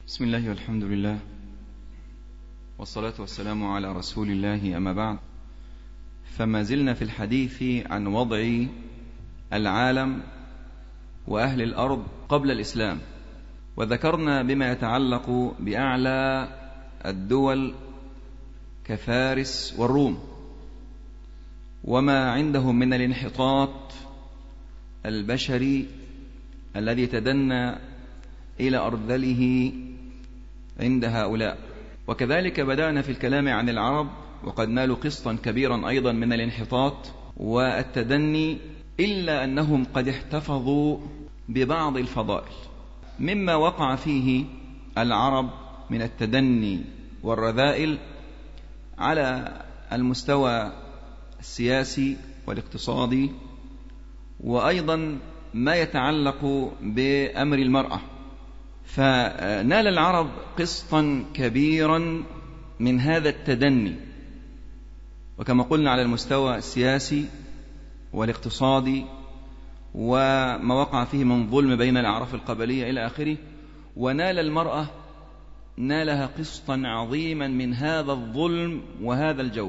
بسم الله والحمد لله والصلاة والسلام على رسول الله، أما بعد، فما زلنا في الحديث عن وضع العالم وأهل الأرض قبل الإسلام، وذكرنا بما يتعلق بأعلى الدول كفارس والروم وما عندهم من الانحطاط البشري الذي تدنى إلى أرذله عند هؤلاء. وكذلك بدأنا في الكلام عن العرب، وقد نالوا قسطا كبيرا أيضا من الانحطاط والتدني، إلا أنهم قد احتفظوا ببعض الفضائل مما وقع فيه العرب من التدني والرذائل على المستوى السياسي والاقتصادي، وأيضا ما يتعلق بأمر المرأة. فنال العرب قسطا كبيرا من هذا التدني، وكما قلنا على المستوى السياسي والاقتصادي وما وقع فيه من ظلم بين الأعراف القبلية إلى آخره. ونال المرأة نالها قسطا عظيما من هذا الظلم وهذا الجور.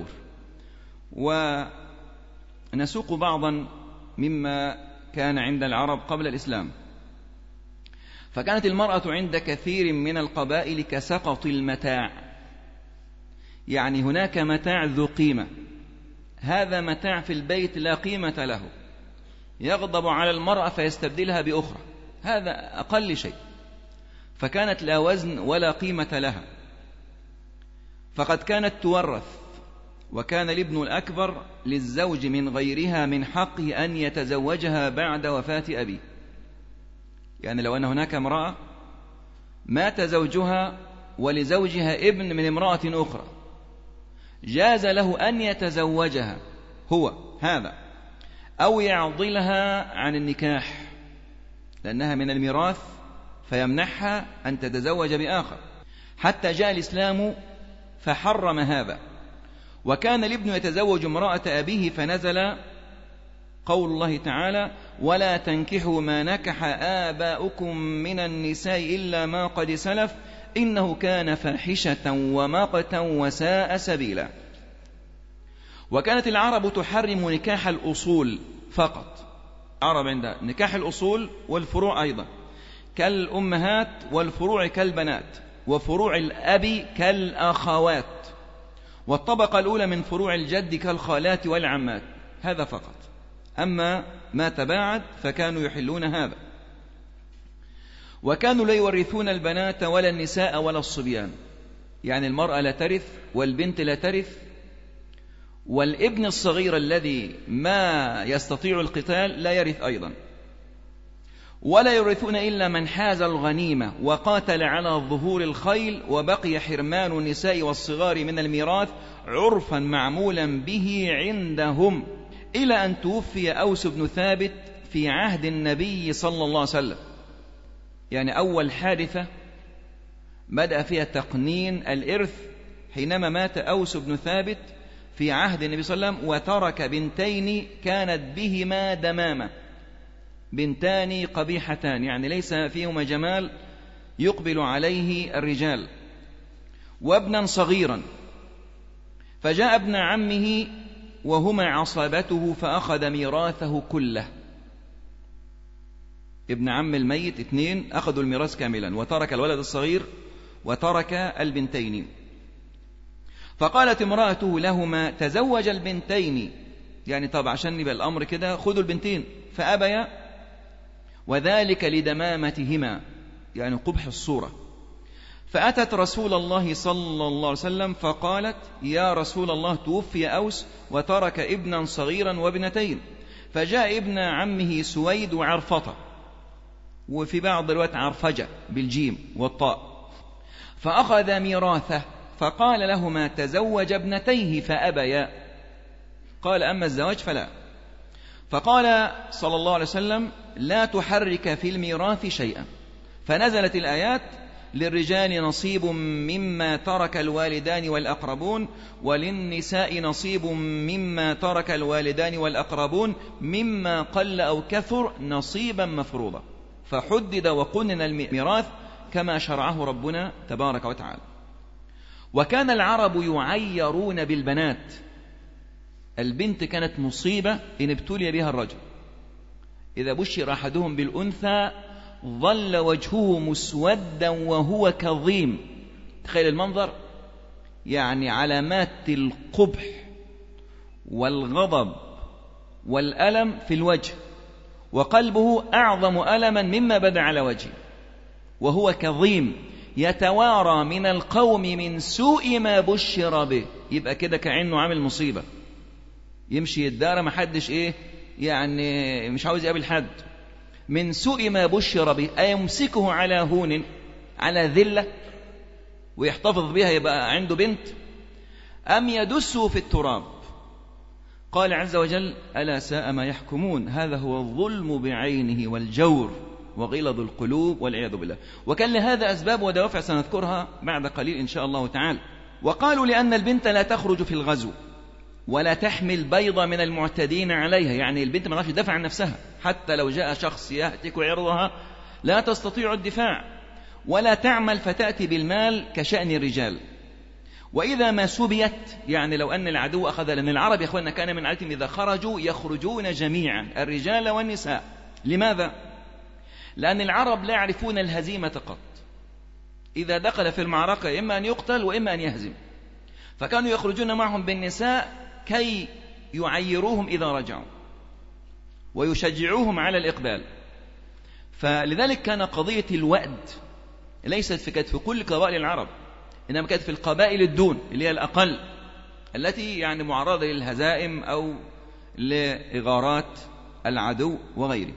ونسوق بعضا مما كان عند العرب قبل الإسلام. فكانت المرأة عند كثير من القبائل كسقط المتاع، يعني هناك متاع ذو قيمة، هذا متاع في البيت لا قيمة له، يغضب على المرأة فيستبدلها بأخرى، هذا أقل شيء، فكانت لا وزن ولا قيمة لها. فقد كانت تورث، وكان الابن الأكبر للزوج من غيرها من حقه أن يتزوجها بعد وفاة أبيه. يعني لو أن هناك امرأة مات زوجها ولزوجها ابن من امرأة أخرى، جاز له أن يتزوجها هو هذا، أو يعضلها عن النكاح لأنها من الميراث، فيمنحها أن تتزوج بآخر، حتى جاء الإسلام فحرم هذا. وكان الابن يتزوج امرأة أبيه، فنزل قول الله تعالى: ولا تنكحوا ما نكح آباؤكم من النساء إلا ما قد سلف إنه كان فاحشة ومقتا وساء سبيلا. وكانت العرب تحرم نكاح الأصول فقط، عرب عندها نكاح الأصول والفروع أيضا، كالأمهات، والفروع كالبنات، وفروع الأب كالأخوات، والطبقة الأولى من فروع الجد كالخالات والعمات، هذا فقط. أما ما تباعد فكانوا يحلون هذا. وكانوا لا يورثون البنات ولا النساء ولا الصبيان، يعني المرأة لا ترث والبنت لا ترث، والابن الصغير الذي ما يستطيع القتال لا يرث أيضا. ولا يورثون إلا من حاز الغنيمة وقاتل على ظهور الخيل، وبقي حرمان النساء والصغار من الميراث عرفا معمولا به عندهم، إلى أن توفي أوس بن ثابت في عهد النبي صلى الله عليه وسلم. يعني أول حادثة بدأ فيها تقنين الإرث حينما مات أوس بن ثابت في عهد النبي صلى الله عليه وسلم، وترك بنتين كانت بهما دمامة، بنتان قبيحتان، يعني ليس فيهما جمال يقبل عليه الرجال، وابنا صغيرا. فجاء ابن عمه وهما عصبته فأخذ ميراثه كله. ابن عم الميت اثنين أخذوا الميراث كاملا، وترك الولد الصغير وترك البنتين. فقالت امرأته لهما: تزوج البنتين، يعني طب عشان يبقى الأمر كده خذوا البنتين، فأبيا، وذلك لدمامتهما، يعني قبح الصورة. فأتت رسول الله صلى الله عليه وسلم فقالت: يا رسول الله، توفي أوس وترك ابنا صغيرا وابنتين. فجاء ابن عمه سويد وعرفطة، وفي بعض الوقت عرفجة بالجيم والطاء، فأخذ ميراثه. فقال لهما: تزوج ابنتيه، فأبيا. قال: أما الزواج فلا. فقال صلى الله عليه وسلم: لا تحرك في الميراث شيئا. فنزلت الآيات: للرجال نصيب مما ترك الوالدان والأقربون، وللنساء نصيب مما ترك الوالدان والأقربون، مما قل أو كثر نصيبا مفروضا. فحدد وقنن الميراث كما شرعه ربنا تبارك وتعالى. وكان العرب يعيرون بالبنات، البنت كانت مصيبة إن ابتلي بها الرجل، إذا بشر أحدهم بالأنثى ظل وجهه مسودا وهو كظيم. تخيل المنظر، يعني علامات القبح والغضب والألم في الوجه، وقلبه أعظم ألما مما بدا على وجهه، وهو كظيم يتوارى من القوم من سوء ما بشر به. يبقى كده كأنه عامل مصيبة، يمشي يدار ما حدش يعني مش عاوز يقابل حد. من سوء ما بشر به، أيمسكه على هون، على ذلة ويحتفظ بها يبقى عنده بنت، أم يدسه في التراب. قال عز وجل: ألا ساء ما يحكمون. هذا هو الظلم بعينه والجور وغلظ القلوب والعياذ بالله. وكان لهذا أسباب ودوافع سنذكرها بعد قليل إن شاء الله تعالى. وقالوا لأن البنت لا تخرج في الغزو ولا تحمل بيضة من المعتدين عليها، يعني البنت ما تعرفش تدافع عن نفسها، حتى لو جاء شخص يهتك عرضها لا تستطيع الدفاع، ولا تعمل فتأتي بالمال كشأن الرجال. وإذا ما سبيت، يعني لو أن العدو أخذ، لأن العرب يا أخوانا كان من عادتهم إذا خرجوا يخرجون جميعا الرجال والنساء. لماذا؟ لأن العرب لا يعرفون الهزيمة قط، إذا دخل في المعركة إما أن يقتل وإما أن يهزم، فكانوا يخرجون معهم بالنساء كي يعيروهم إذا رجعوا ويشجعوهم على الإقبال. فلذلك كان قضية الوأد ليست كانت في كل قبائل العرب، إنما كانت في القبائل الدون اللي هي الأقل، التي يعني معرضة للهزائم أو لإغارات العدو وغيره.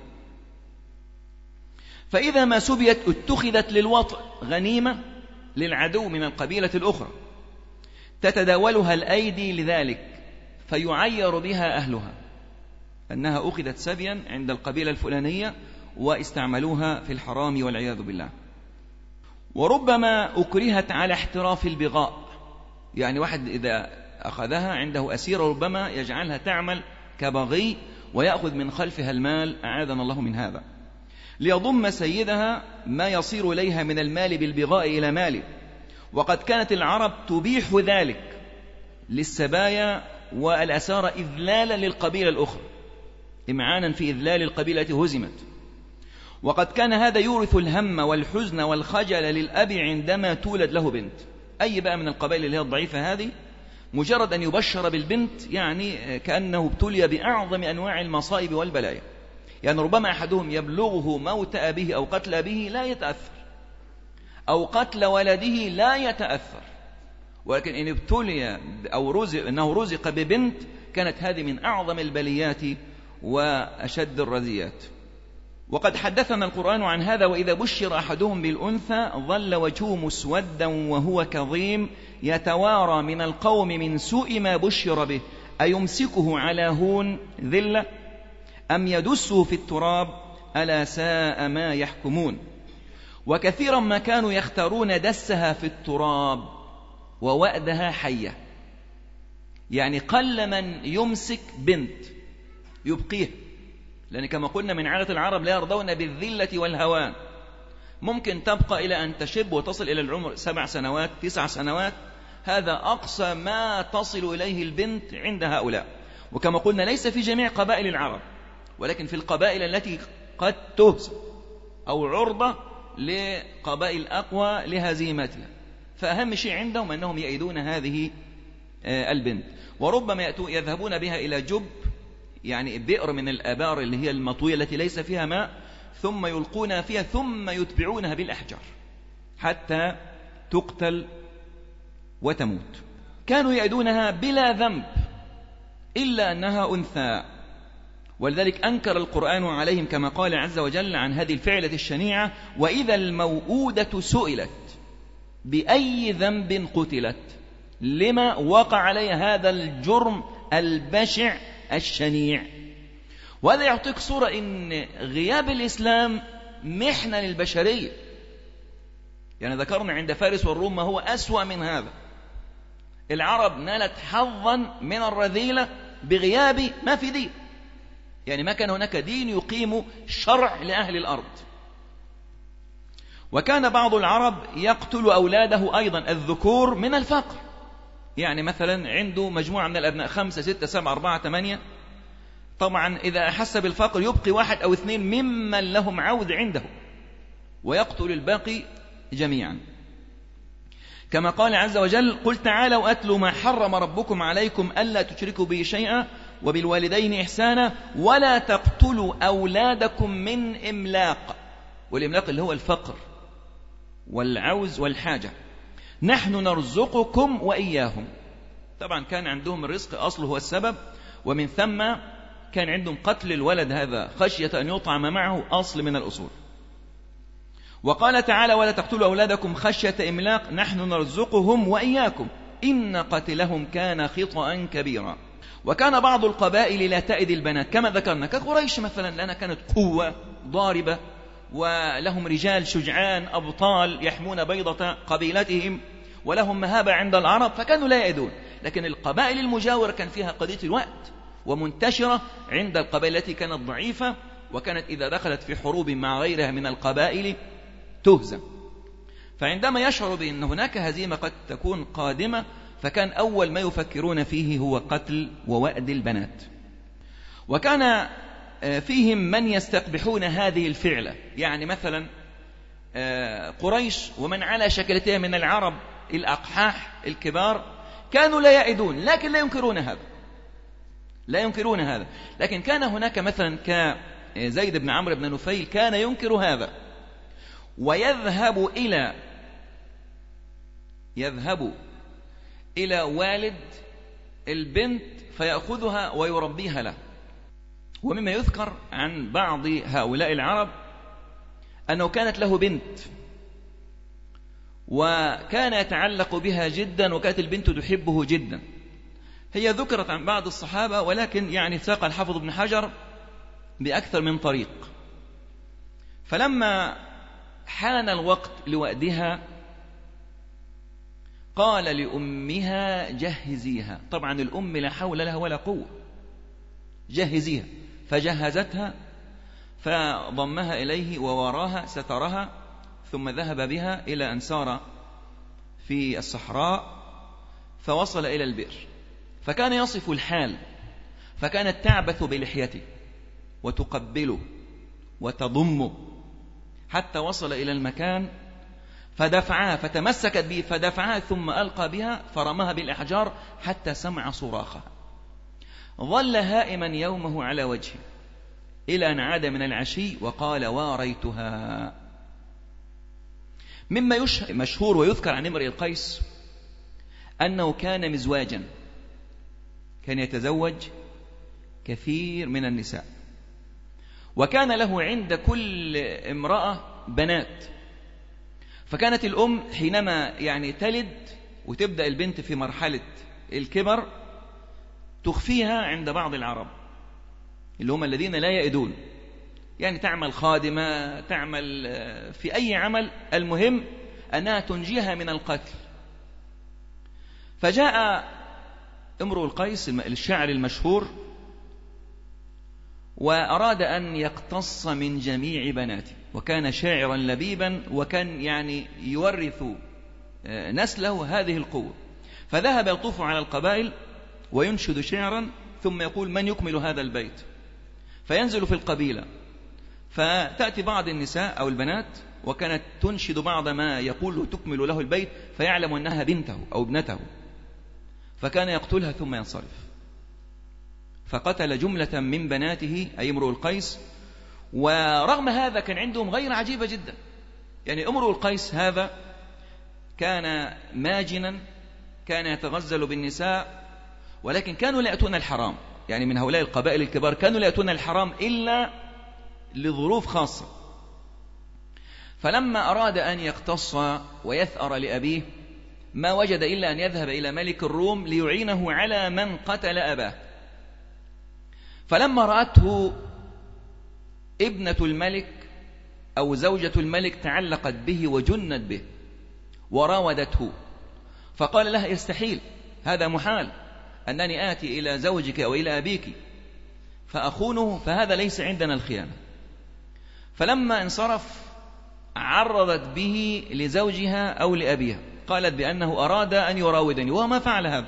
فإذا ما سبيت اتخذت للوطء غنيمة للعدو من القبيلة الأخرى، تتداولها الأيدي لذلك، فيعير بها أهلها أنها أخذت سبيا عند القبيلة الفلانية واستعملوها في الحرام والعياذ بالله. وربما أكرهت على احتراف البغاء، يعني واحد إذا أخذها عنده أسيرة ربما يجعلها تعمل كبغي ويأخذ من خلفها المال، أعاذنا الله من هذا، ليضم سيدها ما يصير إليها من المال بالبغاء إلى ماله. وقد كانت العرب تبيح ذلك للسبايا والأسارة إذلالا للقبيلة الأخرى، إمعانا في إذلال القبيلة هزمت. وقد كان هذا يورث الهم والحزن والخجل للأب عندما تولد له بنت. أي بقى من القبائل اللي هي الضعيفة هذه، مجرد أن يبشر بالبنت يعني كأنه ابتلي بأعظم أنواع المصائب والبلايا. يعني ربما أحدهم يبلغه موت أبيه أو قتل أبيه لا يتأثر، أو قتل ولده لا يتأثر، ولكن إن ابتلي أو أنه رزق ببنت كانت هذه من أعظم البليات وأشد الرزيات. وقد حدثنا القرآن عن هذا: وإذا بشر أحدهم بالأنثى ظل وجهه مسودا وهو كظيم يتوارى من القوم من سوء ما بشر به أيمسكه على هون ذلة أم يدسه في التراب ألا ساء ما يحكمون. وكثيرا ما كانوا يختارون دسها في التراب ووأدها حية، يعني قل من يمسك بنت يبقيها، لأن كما قلنا من عادة العرب لا يرضون بالذلة والهوان. ممكن تبقى إلى أن تشب وتصل إلى العمر 7 سنوات 9 سنوات، هذا أقصى ما تصل إليه البنت عند هؤلاء. وكما قلنا ليس في جميع قبائل العرب، ولكن في القبائل التي قد تهزم أو عرضة لقبائل أقوى لهزيمتها، فأهم شيء عندهم أنهم يأيدون هذه البنت. وربما يذهبون بها إلى جب، يعني بئر من الآبار اللي هي المطوية التي ليس فيها ماء، ثم يلقونها فيها ثم يتبعونها بالأحجار حتى تقتل وتموت. كانوا يأيدونها بلا ذنب إلا أنها أنثى، ولذلك أنكر القرآن عليهم كما قال عز وجل عن هذه الفعلة الشنيعة: وإذا الموءودة سئلت بأي ذنب قتلت، لما وقع عليها هذا الجرم البشع الشنيع. وهذا يعطيك صورة إن غياب الإسلام محنة للبشرية. يعني ذكرنا عند فارس والروم ما هو أسوأ من هذا. العرب نالت حظا من الرذيلة بغياب ما في دين، يعني ما كان هناك دين يقيم شرع لأهل الأرض. وكان بعض العرب يقتل أولاده أيضا الذكور من الفقر، يعني مثلا عنده مجموعة من الأبناء 5 6 7 4 8، طبعا إذا أحس بالفقر يبقي 1 أو 2 ممن لهم عوذ عنده ويقتل الباقي جميعا، كما قال عز وجل: قل تعالوا أتلوا ما حرم ربكم عليكم ألا تشركوا به شيئا وبالوالدين إحسانا ولا تقتلوا أولادكم من إملاق، والإملاق اللي هو الفقر والعوز والحاجة، نحن نرزقكم وإياهم. طبعا كان عندهم الرزق أصله هو السبب، ومن ثم كان عندهم قتل الولد هذا خشية أن يطعم معه أصل من الأصول. وقال تعالى: ولا تقتلوا أولادكم خشية إملاق نحن نرزقهم وإياكم إن قتلهم كان خطأ كبيرا. وكان بعض القبائل لا تأذي البنات كما ذكرنا، كقريش مثلا، لأنها كانت قوة ضاربة ولهم رجال شجعان أبطال يحمون بيضة قبيلتهم ولهم مهابة عند العرب، فكانوا لا يأذون. لكن القبائل المجاورة كان فيها قضية الوقت ومنتشرة عند القبائل التي كانت ضعيفة، وكانت إذا دخلت في حروب مع غيرها من القبائل تهزم. فعندما يشعر بأن هناك هزيمة قد تكون قادمة، فكان أول ما يفكرون فيه هو قتل ووأد البنات. وكان فيهم من يستقبحون هذه الفعلة، يعني مثلا قريش ومن على شكلتها من العرب الأقحاح الكبار كانوا لا يعدون، لكن لا ينكرون هذا. لكن كان هناك مثلا كزيد بن عمرو بن نفيل كان ينكر هذا، ويذهب إلى والد البنت فيأخذها ويربيها له. ومما يذكر عن بعض هؤلاء العرب أنه كانت له بنت وكان يتعلق بها جدا، وكانت البنت تحبه جدا. هي ذكرت عن بعض الصحابة، ولكن يعني ساق الحافظ ابن حجر بأكثر من طريق. فلما حان الوقت لوأدها قال لأمها: جهزيها. طبعا الأم لا حول لها ولا قوة، جهزيها. فجهزتها فضمها إليه ووراها سترها، ثم ذهب بها إلى أن سار في الصحراء فوصل إلى البئر. فكان يصف الحال، فكانت تعبث بلحيته وتقبله وتضمه حتى وصل إلى المكان فدفعها، فتمسكت به فدفعها، ثم ألقى بها فرمها بالأحجار حتى سمع صراخها. ظل هائما يومه على وجهه إلى أن عاد من العشي وقال: واريتها. مما مشهور ويذكر عن امرئ القيس أنه كان مزواجا، كان يتزوج كثير من النساء، وكان له عند كل امرأة بنات. فكانت الأم حينما يعني تلد وتبدأ البنت في مرحلة الكبر تخفيها عند بعض العرب اللي هم الذين لا يئدون، يعني تعمل خادمة، تعمل في أي عمل، المهم أنها تنجيها من القتل. فجاء امرؤ القيس الشاعر المشهور وأراد أن يقتص من جميع بناته، وكان شاعرا لبيبا، وكان يعني يورث نسله هذه القوة. فذهب يطوف على القبائل وينشد شعرا، ثم يقول: من يكمل هذا البيت؟ فينزل في القبيلة، فتأتي بعض النساء أو البنات وكانت تنشد بعض ما يقول تكمل له البيت، فيعلم أنها بنته أو ابنته، فكان يقتلها ثم ينصرف. فقتل جملة من بناته أي امرؤ القيس. ورغم هذا كان عندهم غير عجيبة جدا، يعني امرؤ القيس هذا كان ماجنا، كان يتغزل بالنساء، ولكن كانوا لا يأتون الحرام، يعني من هؤلاء القبائل الكبار كانوا لا يأتون الحرام إلا لظروف خاصة. فلما أراد أن يقتص ويثأر لأبيه ما وجد إلا أن يذهب إلى ملك الروم ليعينه على من قتل أباه. فلما رأته ابنة الملك أو زوجة الملك تعلقت به وجنت به وراودته، فقال لها: يستحيل، هذا محال أنني آتي إلى زوجك أو إلى أبيك فأخونه، فهذا ليس عندنا الخيانة. فلما انصرف عرضت به لزوجها أو لأبيها، قالت بأنه أراد أن يراودني وهو ما فعل هذا.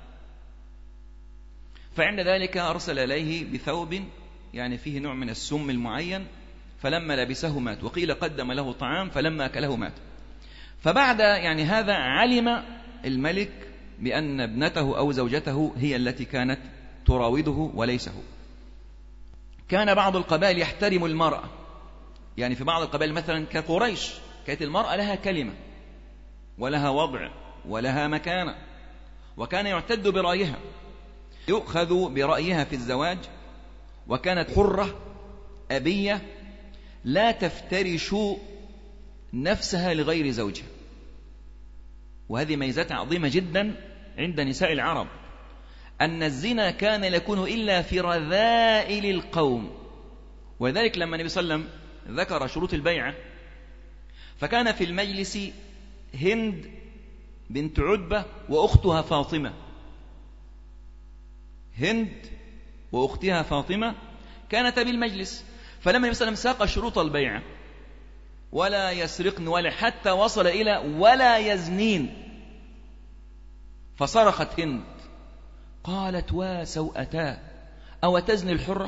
فعند ذلك أرسل إليه بثوب يعني فيه نوع من السم المعين، فلما لبسه مات، وقيل قدم له طعام فلما أكله مات. فبعد يعني هذا علم الملك بأن ابنته أو زوجته هي التي كانت تراوده وليس هو. كان بعض القبائل يحترم المرأة، يعني في بعض القبائل مثلا كقريش كانت المرأة لها كلمة ولها وضع ولها مكانة، وكان يعتد برأيها، يؤخذ برأيها في الزواج، وكانت حرة أبية لا تفترش نفسها لغير زوجها. وهذه ميزة عظيمة جدا عند نساء العرب، أن الزنا كان لا يكون إلا في رذائل القوم. ولذلك لما النبي صلى الله عليه وسلم ذكر شروط البيعة، فكان في المجلس هند بنت عتبة وأختها فاطمة. هند وأختها فاطمة كانتا بالمجلس، فلما النبي صلى الله عليه وسلم ساق شروط البيعة، ولا يسرقن ولا حتى وصل إلى ولا يزنين، فصرخت هند قالت وسوءتا أو تزني الحرة؟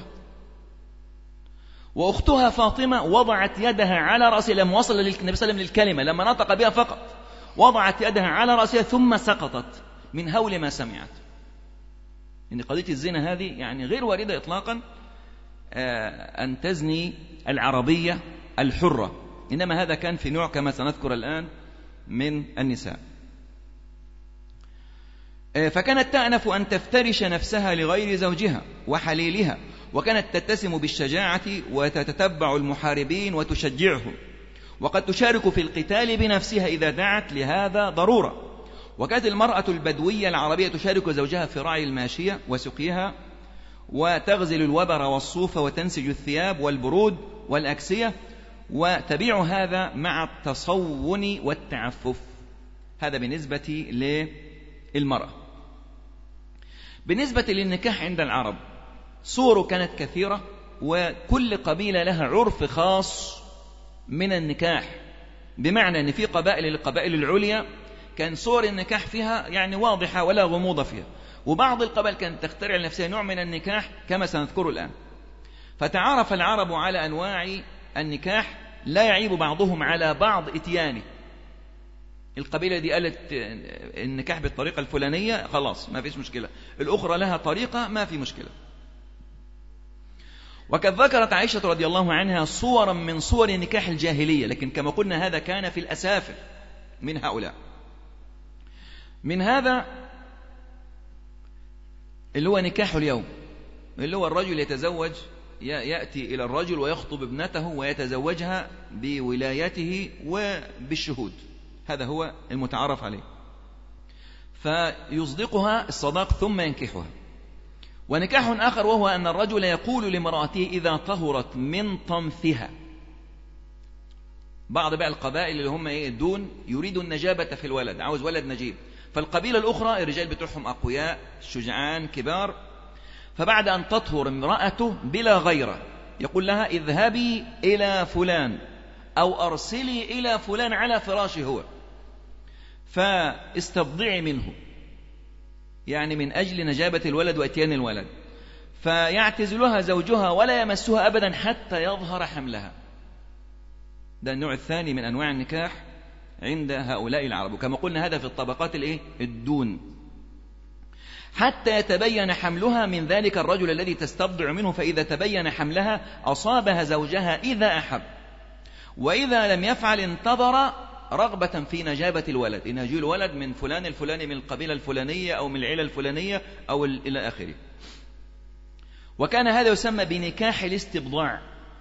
وأختها فاطمة وضعت يدها على رأسها لما وصل النبي صلى الله عليه وسلم للكلمة، لما نطق بها فقط وضعت يدها على رأسها ثم سقطت من هول ما سمعت. إن قضية الزنا هذه يعني غير واردة إطلاقا أن تزني العربية الحرة، إنما هذا كان في نوع كما سنذكر الآن من النساء. فكانت تأنف أن تفترش نفسها لغير زوجها وحليلها، وكانت تتسم بالشجاعة وتتتبع المحاربين وتشجعهم، وقد تشارك في القتال بنفسها إذا دعت لهذا ضرورة. وكانت المرأة البدوية العربية تشارك زوجها في رعي الماشية وسقيها، وتغزل الوبر والصوف وتنسج الثياب والبرود والأكسية، وتبيع هذا مع التصون والتعفف. هذا بالنسبة للمرأة. بالنسبة للنكاح عند العرب صور كانت كثيرة، وكل قبيلة لها عرف خاص من النكاح، بمعنى أن في قبائل القبائل العليا كان صور النكاح فيها يعني واضحة ولا غموض فيها، وبعض القبائل كانت تخترع لنفسها نوع من النكاح كما سنذكره الآن. فتعارف العرب على أنواع النكاح لا يعيب بعضهم على بعض إتيانه. القبيلة دي قالت النكاح بالطريقة الفلانية خلاص ما فيش مشكلة، الأخرى لها طريقة ما في مشكلة. وقد ذكرت عائشة رضي الله عنها صورا من صور نكاح الجاهلية، لكن كما قلنا هذا كان في الأسافل من هؤلاء. من هذا اللي هو نكاح اليوم، اللي هو الرجل يتزوج، يأتي إلى الرجل ويخطب ابنته ويتزوجها بولايته وبالشهود، هذا هو المتعارف عليه، فيصدقها الصداق ثم ينكحها. ونكاح آخر وهو أن الرجل يقول لامرأته إذا طهرت من طمثها. بعض بقى القبائل اللي هم الدون يريدوا النجابة في الولد، عاوز ولد نجيب، فالقبيلة الأخرى الرجال بتوعهم أقوياء شجعان كبار، فبعد أن تطهر امرأته بلا غيرة يقول لها اذهبي إلى فلان أو أرسلي إلى فلان على فراشه هو فاستبضعي منه، يعني من أجل نجابة الولد وأتيان الولد، فيعتزلها زوجها ولا يمسها أبدا حتى يظهر حملها. ده النوع الثاني من أنواع النكاح عند هؤلاء العرب، وكما قلنا هذا في الطبقات الدون، حتى يتبين حملها من ذلك الرجل الذي تستبضع منه، فإذا تبين حملها أصابها زوجها إذا أحب، وإذا لم يفعل انتظر رغبة في نجابة الولد، إن يجي الولد من فلان الفلاني من القبيلة الفلانية أو من العيلة الفلانية أو إلى آخره. وكان هذا يسمى بنكاح الاستبضاع،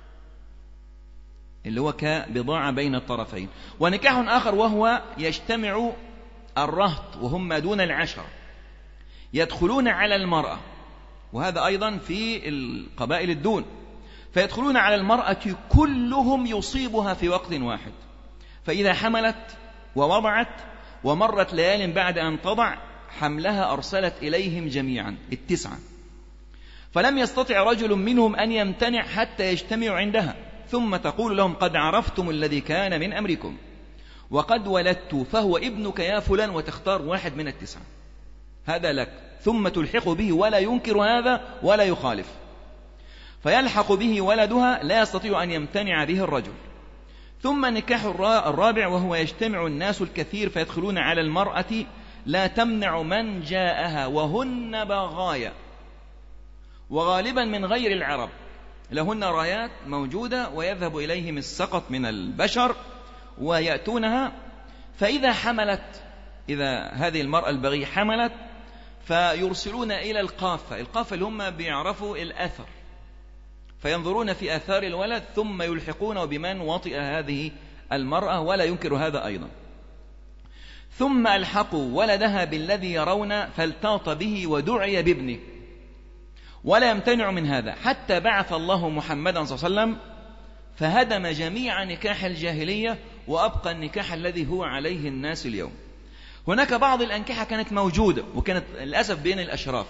اللي هو كبضاعة بين الطرفين. ونكاح آخر وهو يجتمع الرهط وهم دون العشرة يدخلون على المرأة، وهذا أيضا في القبائل الدون، فيدخلون على المرأة كلهم يصيبها في وقت واحد، فإذا حملت ووضعت ومرت ليال بعد أن تضع حملها أرسلت إليهم جميعا التسعة، فلم يستطع رجل منهم أن يمتنع حتى يجتمع عندها، ثم تقول لهم قد عرفتم الذي كان من أمركم وقد ولدت فهو ابنك يا فلان، وتختار واحد من التسعة هذا لك، ثم تلحق به ولا ينكر هذا ولا يخالف، فيلحق به ولدها لا يستطيع أن يمتنع به الرجل. ثم النكاح الرابع وهو يجتمع الناس الكثير فيدخلون على المرأة لا تمنع من جاءها وهن بغايا، وغالبا من غير العرب، لهن رايات موجودة ويذهب إليهم السقط من البشر ويأتونها، فإذا حملت، إذا هذه المرأة البغية حملت فيرسلون إلى القافة اللي هم بيعرفوا الأثر، فينظرون في آثار الولد ثم يلحقونه بمن وطئ هذه المرأة ولا ينكر هذا أيضا. ثم ألحقوا ولدها بالذي يرون فالتاط به ودعي بابنه، ولا يمتنع من هذا حتى بعث الله محمدا صلى الله عليه وسلم فهدم جميع نكاح الجاهلية وأبقى النكاح الذي هو عليه الناس اليوم. هناك بعض الأنكحة كانت موجودة وكانت للأسف بين الأشراف،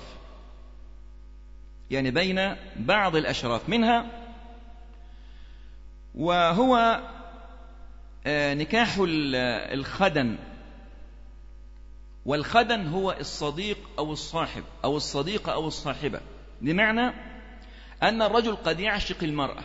يعني بين بعض الأشراف، منها وهو نكاح الخدن. والخدن هو الصديق أو الصاحب أو الصديقة أو الصاحبة، بمعنى أن الرجل قد يعشق المرأة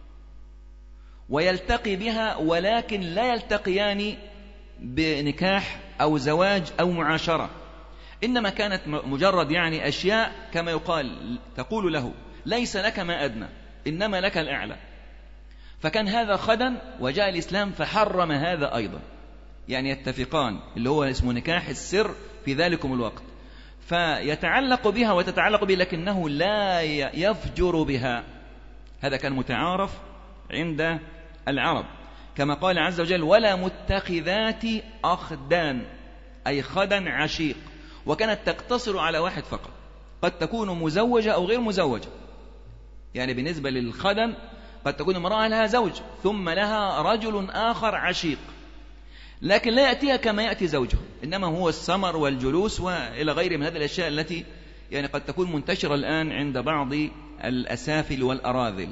ويلتقي بها ولكن لا يلتقيان بنكاح أو زواج أو معاشرة، إنما كانت مجرد يعني أشياء كما يقال، تقول له ليس لك ما أدنى إنما لك الأعلى، فكان هذا خدن وجاء الإسلام فحرم هذا أيضا، يعني يتفقان اللي هو اسمه نكاح السر في ذلكم الوقت، فيتعلق بها وتتعلق به لكنه لا يفجر بها. هذا كان متعارف عند العرب، كما قال عز وجل ولا متخذات أخدان، أي خدن عشيق، وكانت تقتصر على واحد فقط، قد تكون مزوجة أو غير مزوجة، يعني بالنسبة للخدن قد تكون امرأة لها زوج ثم لها رجل آخر عشيق، لكن لا يأتيها كما يأتي زوجها، إنما هو السمر والجلوس وإلى غير من هذه الأشياء التي يعني قد تكون منتشرة الآن عند بعض الأسافل والأراذل.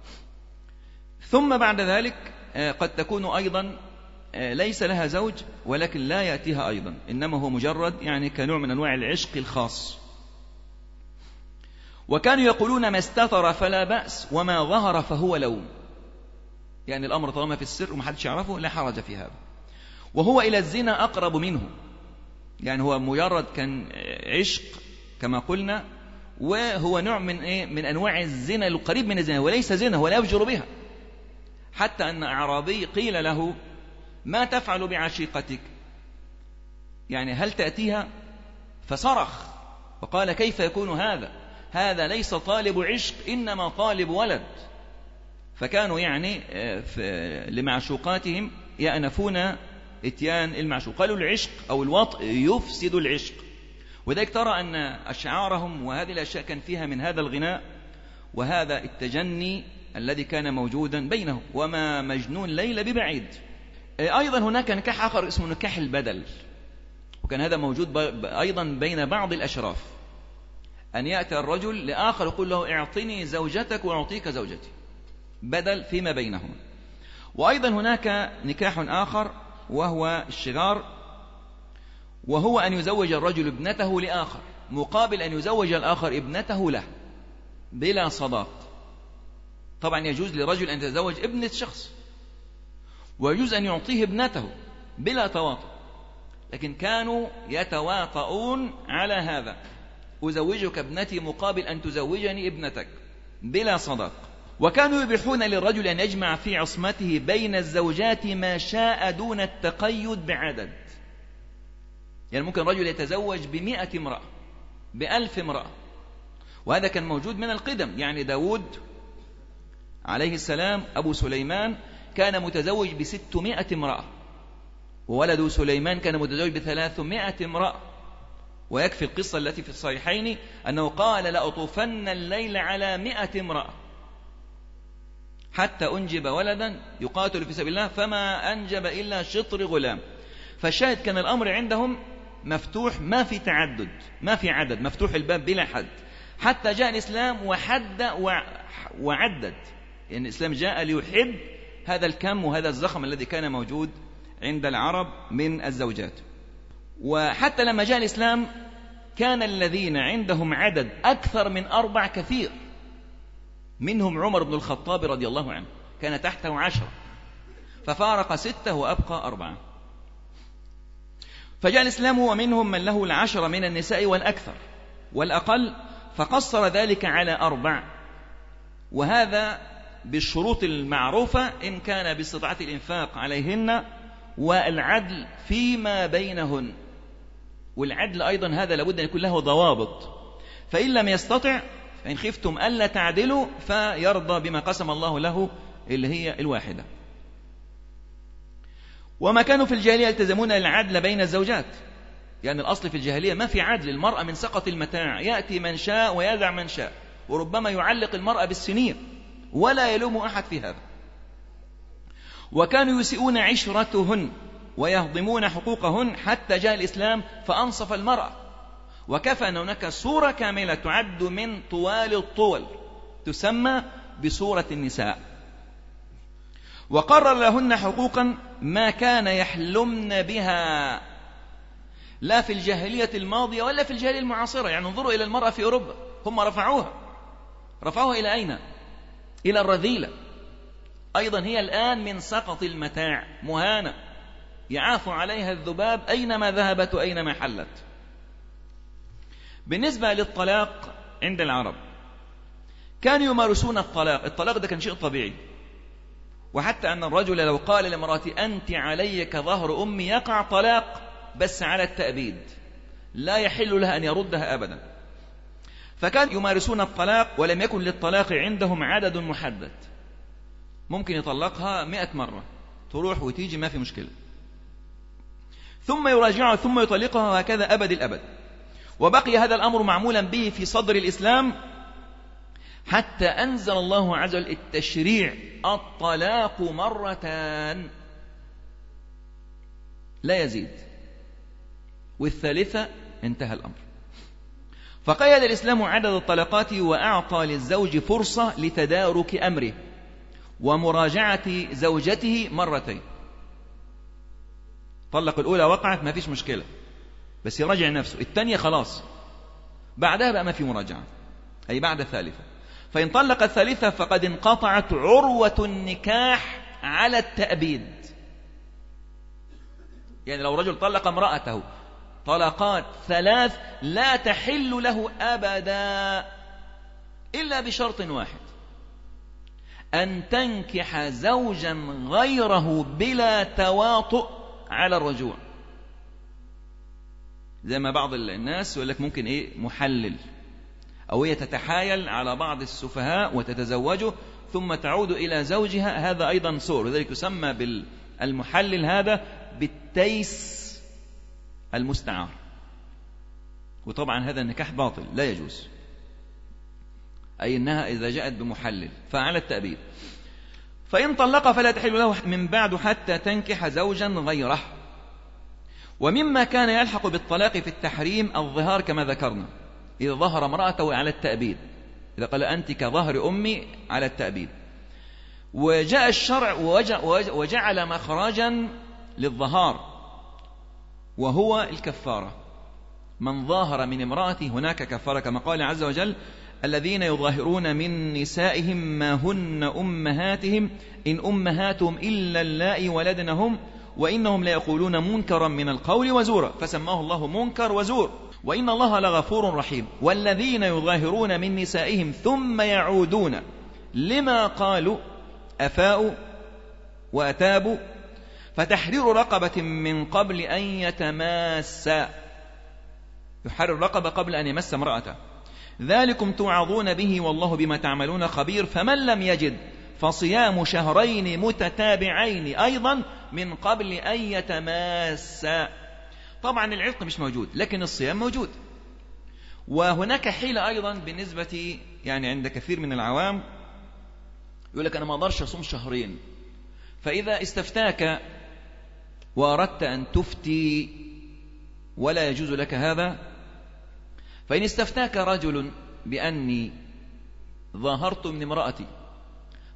ثم بعد ذلك قد تكون أيضا ليس لها زوج ولكن لا يأتيها أيضا، إنما هو مجرد يعني كنوع من أنواع العشق الخاص. وكانوا يقولون ما استتر فلا بأس وما ظهر فهو لوم، يعني الأمر طالما في السر ومحدش يعرفه لا حرج في هذا، وهو إلى الزنا أقرب منه، يعني هو مجرد كان عشق كما قلنا، وهو نوع من أنواع الزنا القريب من الزنا وليس زنا ولا يفجر بها، حتى أن أعرابي قيل له ما تفعل بعشيقتك، يعني هل تأتيها؟ فصرخ وقال كيف يكون هذا ليس طالب عشق إنما طالب ولد. فكانوا يعني لمعشوقاتهم يأنفون اتيان المعشوق، قالوا العشق أو الوطء يفسد العشق، وذلك ترى أن أشعارهم وهذه الأشياء كان فيها من هذا الغناء وهذا التجني الذي كان موجودا بينهم، وما مجنون ليلى ببعيد. أيضا هناك نكاح آخر اسمه نكاح البدل، وكان هذا موجود أيضا بين بعض الأشراف، أن يأتي الرجل لآخر يقول له اعطني زوجتك وأعطيك زوجتي، بدل فيما بينهم. وأيضا هناك نكاح آخر وهو الشغار، وهو أن يزوج الرجل ابنته لآخر مقابل أن يزوج الآخر ابنته له بلا صداق. طبعا يجوز لرجل أن يتزوج ابنة شخص ويجوز أن يعطيه ابنته بلا تواطؤ، لكن كانوا يتواطؤون على هذا، أزوجك ابنتي مقابل أن تزوجني ابنتك بلا صداق. وكانوا يبيحون للرجل أن يجمع في عصمته بين الزوجات ما شاء دون التقيد بعدد، يعني ممكن رجل يتزوج ب100 امرأة ب1000 امرأة، وهذا كان موجود من القدم. يعني داود عليه السلام أبو سليمان كان متزوج ب600 امرأة، وولد سليمان كان متزوج ب300 امرأة. ويكفي القصة التي في الصحيحين أنه قال لأطوفن الليل على 100 امرأة حتى أنجب ولدا يقاتل في سبيل الله فما أنجب إلا شطر غلام. فالشاهد كان الأمر عندهم مفتوح، ما في تعدد، ما في عدد، مفتوح الباب بلا حد، حتى جاء الإسلام وحد وعدد، يعني الإسلام جاء ليحد هذا الكم وهذا الزخم الذي كان موجود عند العرب من الزوجات. وحتى لما جاء الإسلام كان الذين عندهم عدد أكثر من 4 كثير، منهم عمر بن الخطاب رضي الله عنه كان تحته 10، ففارق 6 وأبقى 4. فجاء الإسلام ومنهم من له 10 من النساء والأكثر والأقل، فقصر ذلك على 4، وهذا بالشروط المعروفة إن كان باستطاعة الإنفاق عليهن والعدل فيما بينهن. والعدل أيضا هذا لابد أن يكون له ضوابط، فإن لم يستطع فإن خفتم ألا تعدلوا فيرضى بما قسم الله له اللي هي الواحدة. وما كانوا في الجاهلية يلتزمون العدل بين الزوجات، يعني الأصل في الجاهلية ما في عدل، المرأة من سقط المتاع، يأتي من شاء ويدع من شاء، وربما يعلق المرأة بالسنين ولا يلوم أحد في هذا. وكانوا يسيئون عشرتهن ويهضمون حقوقهن حتى جاء الإسلام فأنصف المرأة، وكفى أن هناك صورة كاملة تعد من طوال الطول تسمى بصورة النساء. وقرر لهن حقوقا ما كان يحلمن بها، لا في الجاهلية الماضية ولا في الجاهلية المعاصرة. يعني انظروا إلى المرأة في أوروبا، هم رفعوها إلى أين؟ إلى الرذيلة. أيضا هي الآن من سقط المتاع، مهانة يعاف عليها الذباب أينما ذهبت وأينما حلت. بالنسبة للطلاق عند العرب كانوا يمارسون الطلاق ده كان شيء طبيعي، وحتى أن الرجل لو قال لامرأتي أنت علي كظهر أمي يقع طلاق، بس على التأبيد، لا يحل لها أن يردها أبدا. فكانوا يمارسون الطلاق، ولم يكن للطلاق عندهم عدد محدد، ممكن يطلقها 100 مرة تروح وتيجي ما في مشكلة، ثم يراجعها ثم يطلقها، وهكذا أبد الأبد. وبقي هذا الأمر معمولا به في صدر الإسلام حتى أنزل الله عز وجل التشريع الطلاق 2 مرات لا يزيد، والثالثة انتهى الأمر. فقيد الإسلام عدد الطلقات وأعطى للزوج فرصة لتدارك أمره ومراجعة زوجته 2 مرتين. طلق الأولى وقعت ما فيش مشكلة، بس يراجع نفسه، الثانية خلاص بعدها بقى ما في مراجعة، أي بعد الثالثة. فإن طلق الثالثة فقد انقطعت عروة النكاح على التأبيد. يعني لو رجل طلق امرأته طلقات 3 لا تحل له أبدا إلا بشرط واحد، أن تنكح زوجا غيره بلا تواطؤ على الرجوع. زي ما بعض الناس يقول لك ممكن محلل، أو هي تتحايل على بعض السفهاء وتتزوجه ثم تعود إلى زوجها، هذا أيضا سور، لذلك يسمى بالمحلل هذا بالتيس المستعار. وطبعا هذا النكاح باطل لا يجوز، أي أنها إذا جاءت بمحلل فعلى التأبيد. فإن طلق فلا تحل له من بعد حتى تنكح زوجا غيره. ومما كان يلحق بالطلاق في التحريم الظهار كما ذكرنا، إذا ظهر امرأته على التأبيد، إذا قال أنت كظهر أمي على التأبيد. وجاء الشرع وجعل مخرجا للظهار وهو الكفارة. من ظاهر من امرأته هناك كفارة، كما قال عز وجل الذين يظاهرون من نسائهم ما هن أمهاتهم إن أمهاتهم إلا اللائي ولدنهم وإنهم ليقولون منكرا من القول وزورا، فسماه الله منكر وزور، وإن الله لغفور رحيم. والذين يظاهرون من نسائهم ثم يعودون لما قالوا أفاءوا وأتابوا فتحرير رقبة من قبل أن يتماسا، يحرر رقبة قبل أن يمس امرأته، ذلكم توعظون به والله بما تعملون خبير. فمن لم يجد فصيام شهرين متتابعين أيضا من قبل أن يتماسا. طبعا العتق مش موجود لكن الصيام موجود. وهناك حيلة أيضا بالنسبة يعني عند كثير من العوام، يقول لك أنا ما أقدرش أصوم شهرين، فإذا استفتاك وأردت أن تفتي ولا يجوز لك هذا، فإن استفتاك رجل بأني ظاهرت من امرأتي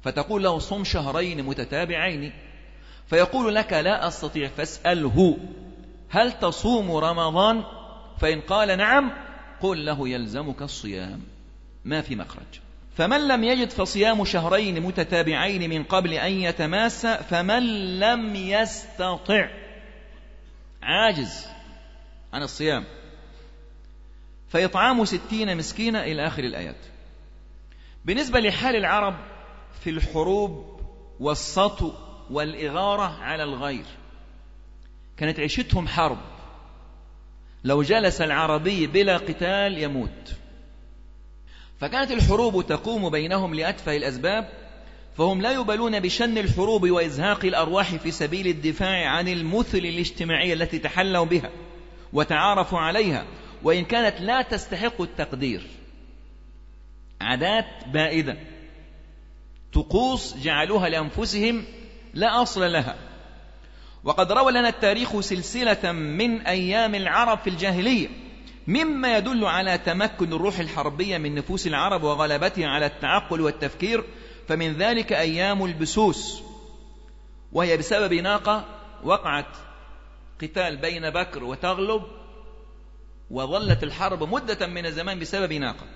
فتقول له صم شهرين متتابعين، فيقول لك لا أستطيع، فاسأله هل تصوم رمضان؟ فإن قال نعم قل له يلزمك الصيام، ما في مخرج. فمن لم يجد فصيام شهرين متتابعين من قبل أن يتماس، فمن لم يستطع عاجز عن الصيام فيطعام 60 مسكينة إلى آخر الآيات. بالنسبة لحال العرب في الحروب والسطو والإغارة على الغير، كانت عيشتهم حرب، لو جلس العربي بلا قتال يموت. فكانت الحروب تقوم بينهم لأتفه الأسباب، فهم لا يبالون بشن الحروب وإزهاق الأرواح في سبيل الدفاع عن المثل الاجتماعية التي تحلوا بها وتعارفوا عليها، وإن كانت لا تستحق التقدير. عادات بائدة، طقوس جعلوها لأنفسهم لا أصل لها. وقد روى لنا التاريخ سلسلة من أيام العرب في الجاهلية مما يدل على تمكن الروح الحربية من نفوس العرب وغلبتها على التعقل والتفكير. فمن ذلك أيام البسوس، وهي بسبب ناقة وقعت قتال بين بكر وتغلب، وظلت الحرب مدة من الزمان بسبب ناقة.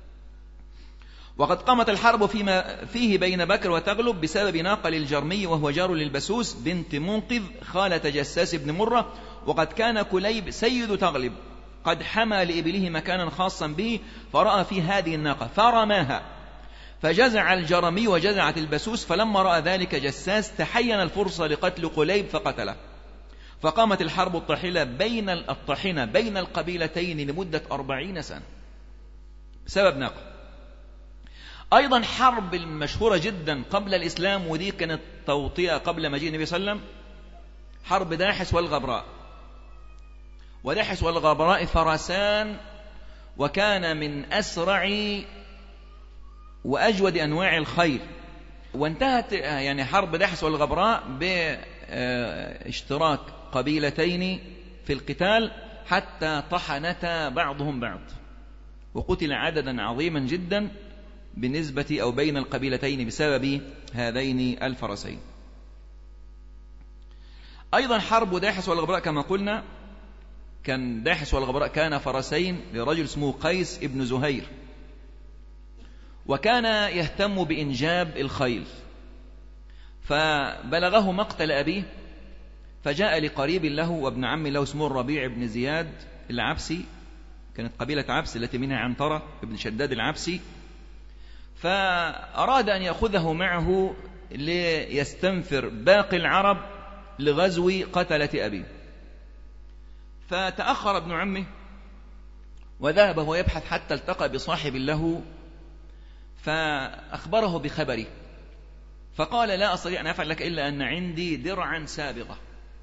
وقد قامت الحرب فيه بين بكر وتغلب بسبب ناقة للجرمي، وهو جار للبسوس بنت منقذ خالة جساس بن مرة. وقد كان كليب سيد تغلب قد حمى لإبله مكانا خاصا به، فرأى في هذه الناقة فرماها، فجزع الجرمي وجزعت البسوس. فلما رأى ذلك جساس تحين الفرصة لقتل قليب فقتله. فقامت الحرب الطاحنة بين القبيلتين لمدة 40 سنة بسبب ناقة. أيضا حرب المشهورة جدا قبل الإسلام، ودي كانت توطئة قبل مجيء النبي صلى الله عليه وسلم، حرب داحس والغبراء. وداحس والغبراء فرسان، وكان من أسرع وأجود أنواع الخيل. وانتهت يعني حرب داحس والغبراء باشتراك قبيلتين في القتال حتى طحنتا بعضهم بعض، وقتل عددا عظيما جدا بالنسبة أو بين القبيلتين بسبب هذين الفرسين. أيضا حرب داحس والغبراء كما قلنا، كان داحس والغبراء كان فرسين لرجل اسمه قيس ابن زهير، وكان يهتم بإنجاب الخيل، فبلغه مقتل أبيه، فجاء لقريب له وابن عم له اسمه الربيع بن زياد العبسي، كانت قبيلة عبس التي منها عنترة ابن شداد العبسي، فأراد أن يأخذه معه ليستنفر باقي العرب لغزو قتلة أبيه. فتأخر ابن عمه وذهب هو يبحث حتى التقى بصاحب له، فأخبره بخبره، فقال لا أستطيع أن أفعل لك إلا أن عندي درعا سابغة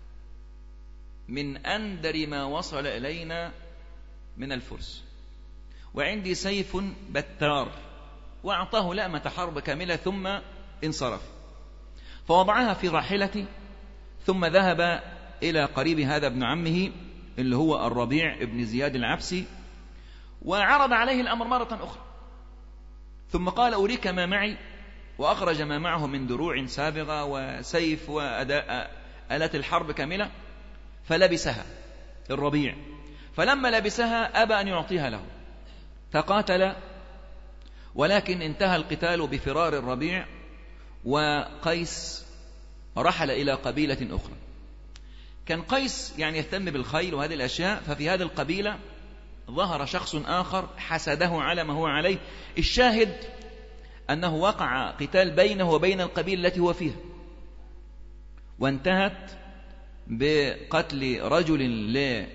من أندر ما وصل إلينا من الفرس، وعندي سيف بتار، وأعطاه لأمة حرب كاملة ثم انصرف. فوضعها في راحلته، ثم ذهب إلى قريب هذا ابن عمه اللي هو الربيع ابن زياد العبسي، وعرض عليه الأمر مرة أخرى، ثم قال أريك ما معي، وأخرج ما معه من دروع سابغة وسيف وأداء آلات الحرب كاملة، فلبسها الربيع. فلما لبسها أبى أن يعطيها له، تقاتل، ولكن انتهى القتال بفرار الربيع، وقيس رحل إلى قبيلة أخرى. كان قيس يعني يهتم بالخيل وهذه الأشياء، ففي هذه القبيلة ظهر شخص آخر حسده على ما هو عليه. الشاهد أنه وقع قتال بينه وبين القبيلة التي هو فيها، وانتهت بقتل رجل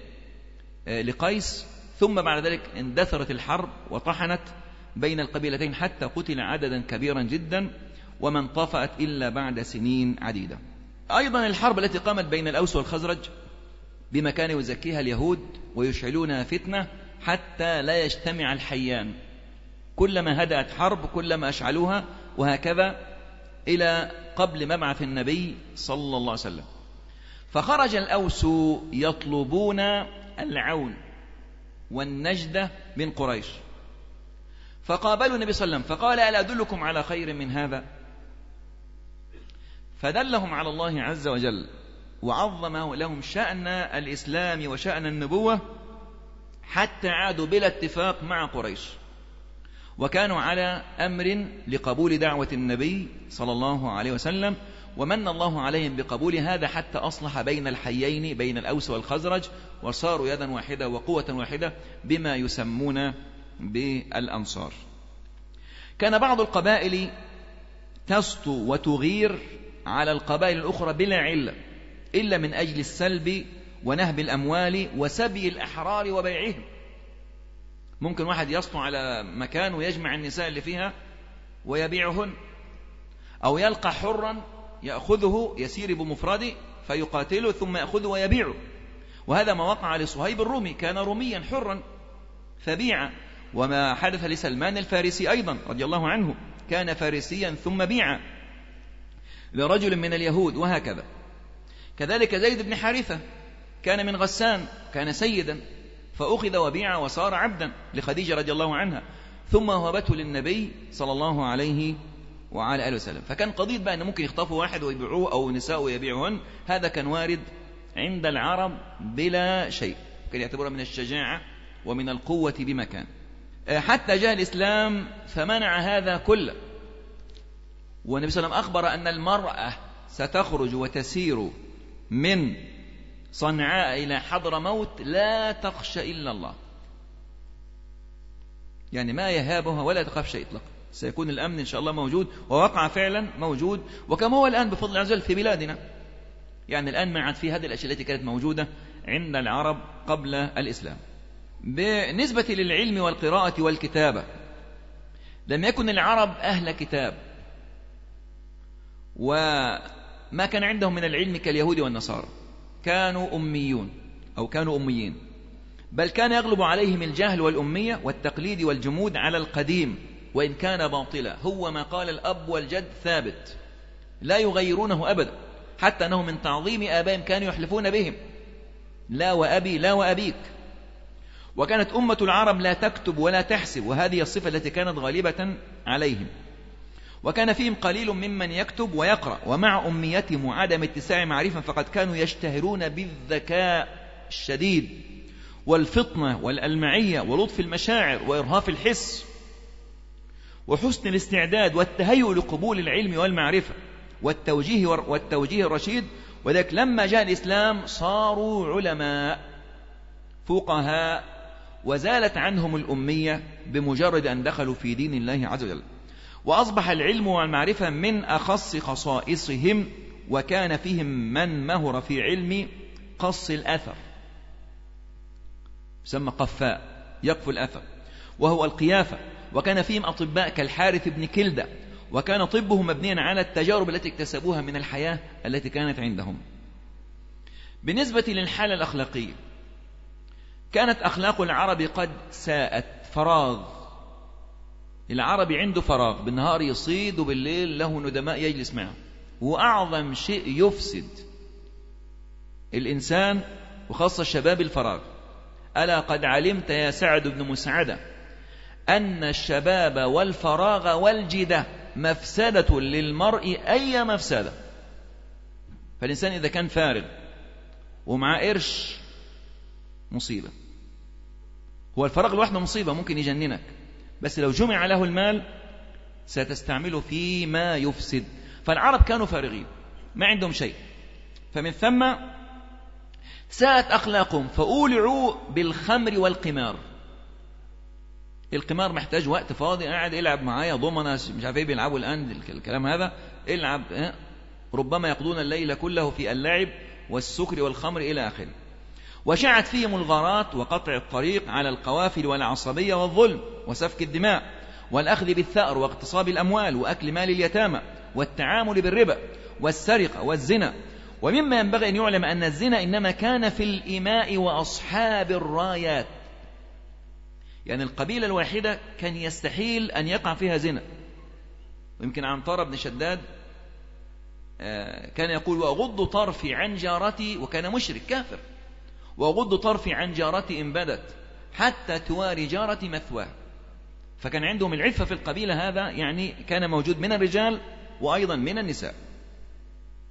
لقيس، ثم بعد ذلك اندثرت الحرب وطحنت بين القبيلتين حتى قتل عددا كبيرا جدا، وما انطفأت إلا بعد سنين عديدة. أيضا الحرب التي قامت بين الأوس والخزرج بما كانوا يزكيها اليهود ويشعلونها فتنة حتى لا يجتمع الحيان، كلما هدأت حرب كلما أشعلوها، وهكذا إلى قبل مبعث النبي صلى الله عليه وسلم. فخرج الأوس يطلبون العون والنجدة من قريش، فقابلوا النبي صلى الله عليه وسلم، فقال ألا أدلكم على خير من هذا؟ فدلهم على الله عز وجل وعظم لهم شأن الإسلام وشأن النبوة حتى عادوا بلا اتفاق مع قريش، وكانوا على أمر لقبول دعوة النبي صلى الله عليه وسلم، ومن الله عليهم بقبول هذا حتى أصلح بين الحيين بين الأوس والخزرج، وصاروا يدا واحدة وقوة واحدة بما يسمون بالأنصار. كان بعض القبائل تسطو وتغير على القبائل الأخرى بلا علة إلا من أجل السلب ونهب الأموال وسبي الأحرار وبيعهم. ممكن واحد يسطو على مكان ويجمع النساء اللي فيها ويبيعهن، أو يلقى حرا يأخذه يسير بمفرده فيقاتله ثم يأخذه ويبيعه، وهذا ما وقع لصهيب الرومي، كان روميا حرا فبيع، وما حدث لسلمان الفارسي أيضا رضي الله عنه، كان فارسيا ثم بيع لرجل من اليهود، وهكذا. كذلك زيد بن حارثة كان من غسان، كان سيدا فأخذ وبيع وصار عبدا لخديجة رضي الله عنها، ثم وهبته للنبي صلى الله عليه وعلى آله وسلم. فكان قضية بقى أن ممكن يخطفوا واحد ويبيعوه أو نساء ويبيعهن، هذا كان وارد عند العرب بلا شيء، كان يعتبرها من الشجاعة ومن القوة بمكان. حتى جاء الإسلام فمنع هذا كله، والنبي صلى الله عليه وسلم أخبر أن المرأة ستخرج وتسير من صنعاء إلى حضرموت لا تخشى إلا الله، يعني ما يهابها ولا تخاف شيء إطلاقا، سيكون الأمن إن شاء الله موجود، ووقع فعلا موجود، وكما هو الآن بفضل الله عز وجل في بلادنا. يعني الآن ما عاد في هذه الأشياء التي كانت موجودة عند العرب قبل الإسلام. بالنسبة للعلم والقراءة والكتابة، لم يكن العرب أهل كتاب، وما كان عندهم من العلم كاليهود والنصارى، كانوا أميون أو كانوا أميين، بل كان يغلب عليهم الجهل والأمية والتقليد والجمود على القديم وإن كان باطلا. هو ما قال الأب والجد ثابت لا يغيرونه أبدا، حتى أنه من تعظيم آبائهم كانوا يحلفون بهم، لا وأبي لا وأبيك. وكانت أمة العرب لا تكتب ولا تحسب، وهذه الصفة التي كانت غالبة عليهم، وكان فيهم قليل ممن يكتب ويقرأ، ومع أميتهم وعدم اتساع معرفة فقد كانوا يشتهرون بالذكاء الشديد والفطنة والألمعية ولطف المشاعر وإرهاف الحس وحسن الاستعداد والتهيؤ لقبول العلم والمعرفة والتوجيه الرشيد. وذلك لما جاء الإسلام صاروا علماء فقهاء، وزالت عنهم الأمية بمجرد أن دخلوا في دين الله عز وجل، وأصبح العلم والمعرفة من أخص خصائصهم. وكان فيهم من مهر في علم قص الأثر، يسمى قفاء، يقف الأثر، وهو القيافة. وكان فيهم أطباء كالحارث بن كلدة، وكان طبه مبنيا على التجارب التي اكتسبوها من الحياة التي كانت عندهم. بالنسبة للحالة الأخلاقية، كانت أخلاق العرب قد ساءت، فراغ، العربي عنده فراغ، بالنهار يصيد وبالليل له ندماء يجلس معه، وأعظم شيء يفسد الإنسان وخاصة الشباب الفراغ. ألا قد علمت يا سعد بن مسعدة أن الشباب والفراغ والجدة مفسدة للمرء أي مفسدة. فالإنسان إذا كان فارغ ومع قرش مصيبة، هو الفراغ لوحده مصيبة ممكن يجننك، بس لو جمع له المال ستستعمله فيما يفسد. فالعرب كانوا فارغين ما عندهم شيء، فمن ثم ساءت أخلاقهم فأولعوا بالخمر والقمار. القمار محتاج وقت فاضي، قاعد يلعب معايا ضمنة مش عارف ايه بيلعبوا الآن الكلام هذا، العب ربما يقضون الليل كله في اللعب والسكر والخمر إلى آخره. وشعت فيهم الغارات وقطع الطريق على القوافل والعصبية والظلم وسفك الدماء والأخذ بالثأر واغتصاب الأموال وأكل مال اليتامى والتعامل بالربا والسرقة والزنا. ومما ينبغي أن يعلم أن الزنا إنما كان في الإماء وأصحاب الرايات، يعني القبيلة الواحدة كان يستحيل أن يقع فيها زنا. ويمكن عنترة بن شداد كان يقول وأغض طرفي عن جارتي، وكان مشرك كافر، وأغض طرفي عن جارتي إن بدت حتى تواري جارتي مثواه. فكان عندهم العفة في القبيلة، هذا يعني كان موجود من الرجال وأيضا من النساء.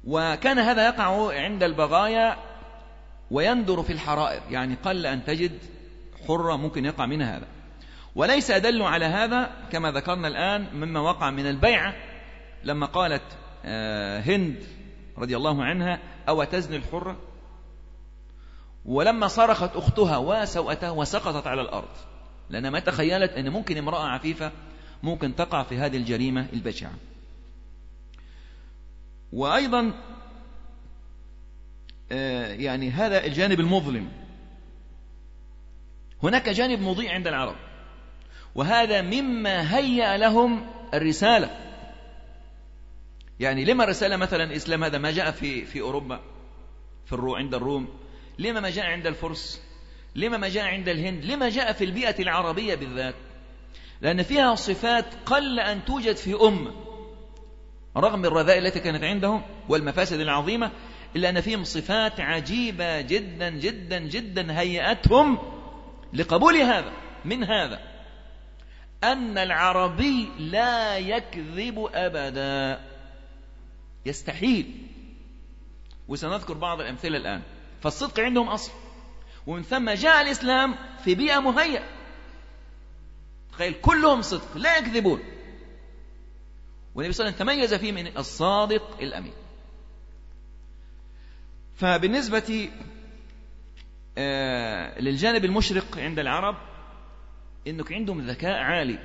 وكان هذا يقع عند البغايا ويندر في الحرائر، يعني قل أن تجد حرة ممكن يقع منها هذا. وليس أدل على هذا كما ذكرنا الآن مما وقع من البيعة لما قالت هند رضي الله عنها: أو تزني الحرة، ولما صرخت أختها وسوأتها وسقطت على الأرض، لأنها ما تخيلت أن ممكن امرأة عفيفة ممكن تقع في هذه الجريمة البشعة. وأيضا يعني هذا الجانب المظلم. هناك جانب مضيء عند العرب، وهذا مما هيأ لهم الرسالة. يعني لما الرسالة مثلا الإسلام هذا ما جاء في أوروبا عند الروم؟ لما ما جاء عند الفرس؟ لما ما جاء عند الهند؟ لما جاء في البيئة العربية بالذات؟ لأن فيها صفات قل أن توجد في أمة، رغم الرذائل التي كانت عندهم والمفاسد العظيمة، إلا أن فيهم صفات عجيبة جدا جدا جدا هيئتهم لقبول هذا. من هذا أن العربي لا يكذب أبدا، يستحيل. وسنذكر بعض الأمثلة الآن. فالصدق عندهم أصل، ومن ثم جاء الإسلام في بيئة مهيئة. تخيل كلهم صدق لا يكذبون، والنبي صلى الله عليه وسلم تميز فيه من الصادق الأمين. فبالنسبة للجانب المشرق عند العرب إنك عندهم ذكاء عالي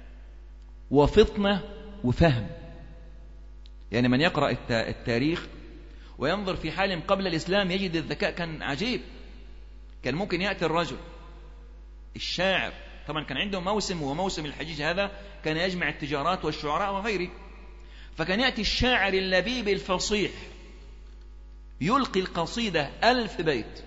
وفطنة وفهم. يعني من يقرأ التاريخ وينظر في حالهم قبل الإسلام يجد الذكاء كان عجيب. كان ممكن يأتي الرجل الشاعر، طبعا كان عندهم موسم وموسم الحجيج هذا كان يجمع التجارات والشعراء وغيره، فكان يأتي الشاعر اللبيب الفصيح يلقي القصيدة 1000 بيت،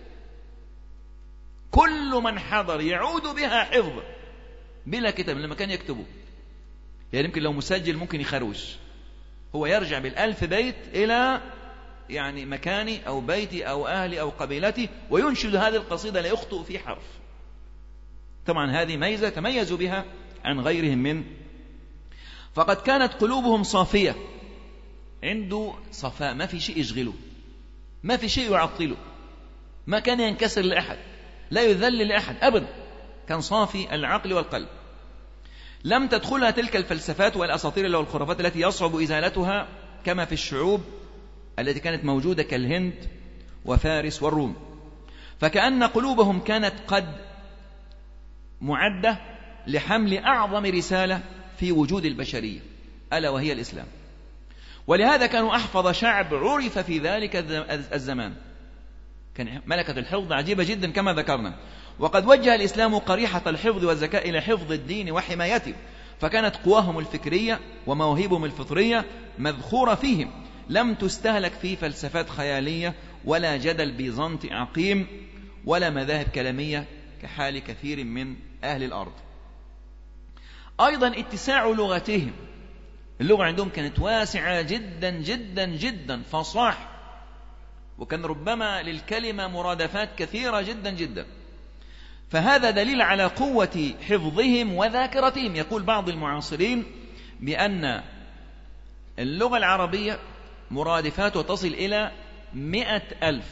كل من حضر يعود بها حفظا بلا كتاب لما كان يكتبه. يعني يمكن لو مسجل ممكن يخروش، هو يرجع بال1000 بيت إلى يعني مكاني أو بيتي أو أهلي أو قبيلتي وينشد هذه القصيدة لا يخطئ في حرف. طبعا هذه ميزة تميزوا بها عن غيرهم من. فقد كانت قلوبهم صافية، عنده صفاء، ما في شيء يشغله، ما في شيء يعطله، ما كان ينكسر لأحد، لا يذل لأحد أبدا، كان صافي العقل والقلب. لم تدخلها تلك الفلسفات والأساطير والخرافات التي يصعب إزالتها كما في الشعوب التي كانت موجودة كالهند وفارس والروم. فكأن قلوبهم كانت قد معدة لحمل أعظم رسالة في وجود البشرية، ألا وهي الإسلام. ولهذا كانوا أحفظ شعب عرف في ذلك الزمان، كان ملكة الحفظ عجيبة جدا كما ذكرنا. وقد وجه الإسلام قريحة الحفظ والذكاء إلى حفظ الدين وحمايته، فكانت قواهم الفكرية ومواهبهم الفطرية مذخورة فيهم، لم تستهلك في فلسفات خيالية ولا جدل بيزنطي عقيم ولا مذاهب كلامية كحال كثير من أهل الأرض. أيضا اتساع لغتهم، اللغة عندهم كانت واسعة جدا جدا جدا، فصاح، وكان ربما للكلمة مرادفات كثيرة جدا جدا. فهذا دليل على قوة حفظهم وذاكرتهم. يقول بعض المعاصرين بأن اللغة العربية مرادفاتها تصل إلى 100,000،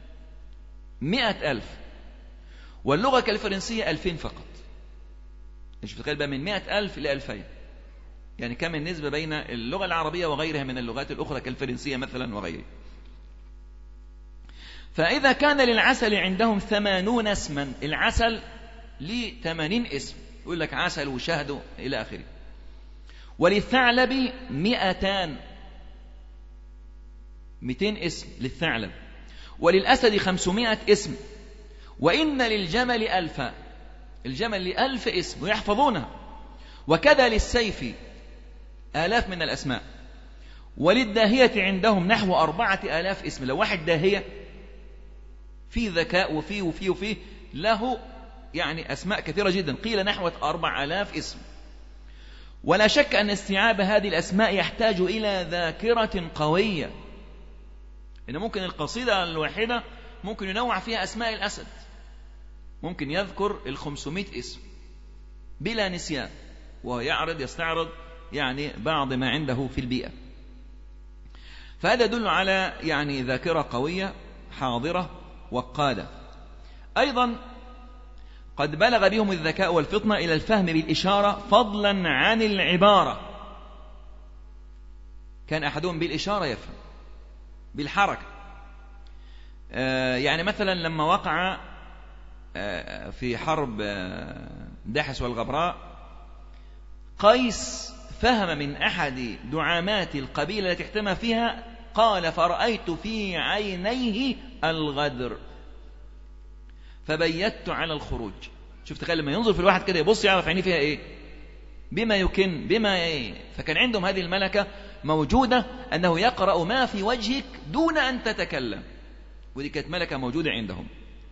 واللغة كالفرنسية 2000 فقط. مش بتخيل بقى من 100,000 إلى 2000، يعني كم النسبة بين اللغة العربية وغيرها من اللغات الأخرى كالفرنسية مثلا وغيره. فإذا كان للعسل عندهم 80 اسما، العسل ليه 80 اسم، يقول لك عسل وشهد إلى آخره. وللثعلب 200 اسم للثعلب، وللأسد 500 اسم، وإن للجمل 1000، الجمل ل1000 اسم ويحفظونها. وكذا للسيف 1000 من الأسماء. وللداهية عندهم نحو 4000 اسم. لو واحد داهية في ذكاء وفيه له يعني أسماء كثيرة جدا، قيل نحو 4000 اسم. ولا شك أن استيعاب هذه الأسماء يحتاج إلى ذاكرة قوية، إن ممكن القصيدة الواحدة ممكن ينوع فيها أسماء الأسد، ممكن يذكر 500 اسم بلا نسيان، وهو يستعرض يعني بعض ما عنده في البيئة. فهذا يدل على يعني ذاكرة قوية حاضرة وقادة. أيضا قد بلغ بهم الذكاء والفطنة إلى الفهم بالإشارة فضلا عن العبارة. كان أحدهم بالإشارة يفهم، بالحركة. يعني مثلا لما وقع في حرب داحس والغبراء، قيس فهم من أحد دعامات القبيلة التي احتمى فيها، قال: فرأيت في عينيه الغدر فبيت على الخروج. شوف، تخيل لما ينظر في الواحد كده يبص يعرف عينيه فيها ايه، بما يكن بما ايه. فكان عندهم هذه الملكة موجودة، أنه يقرأ ما في وجهك دون أن تتكلم، ودي كانت ملكة موجودة عندهم.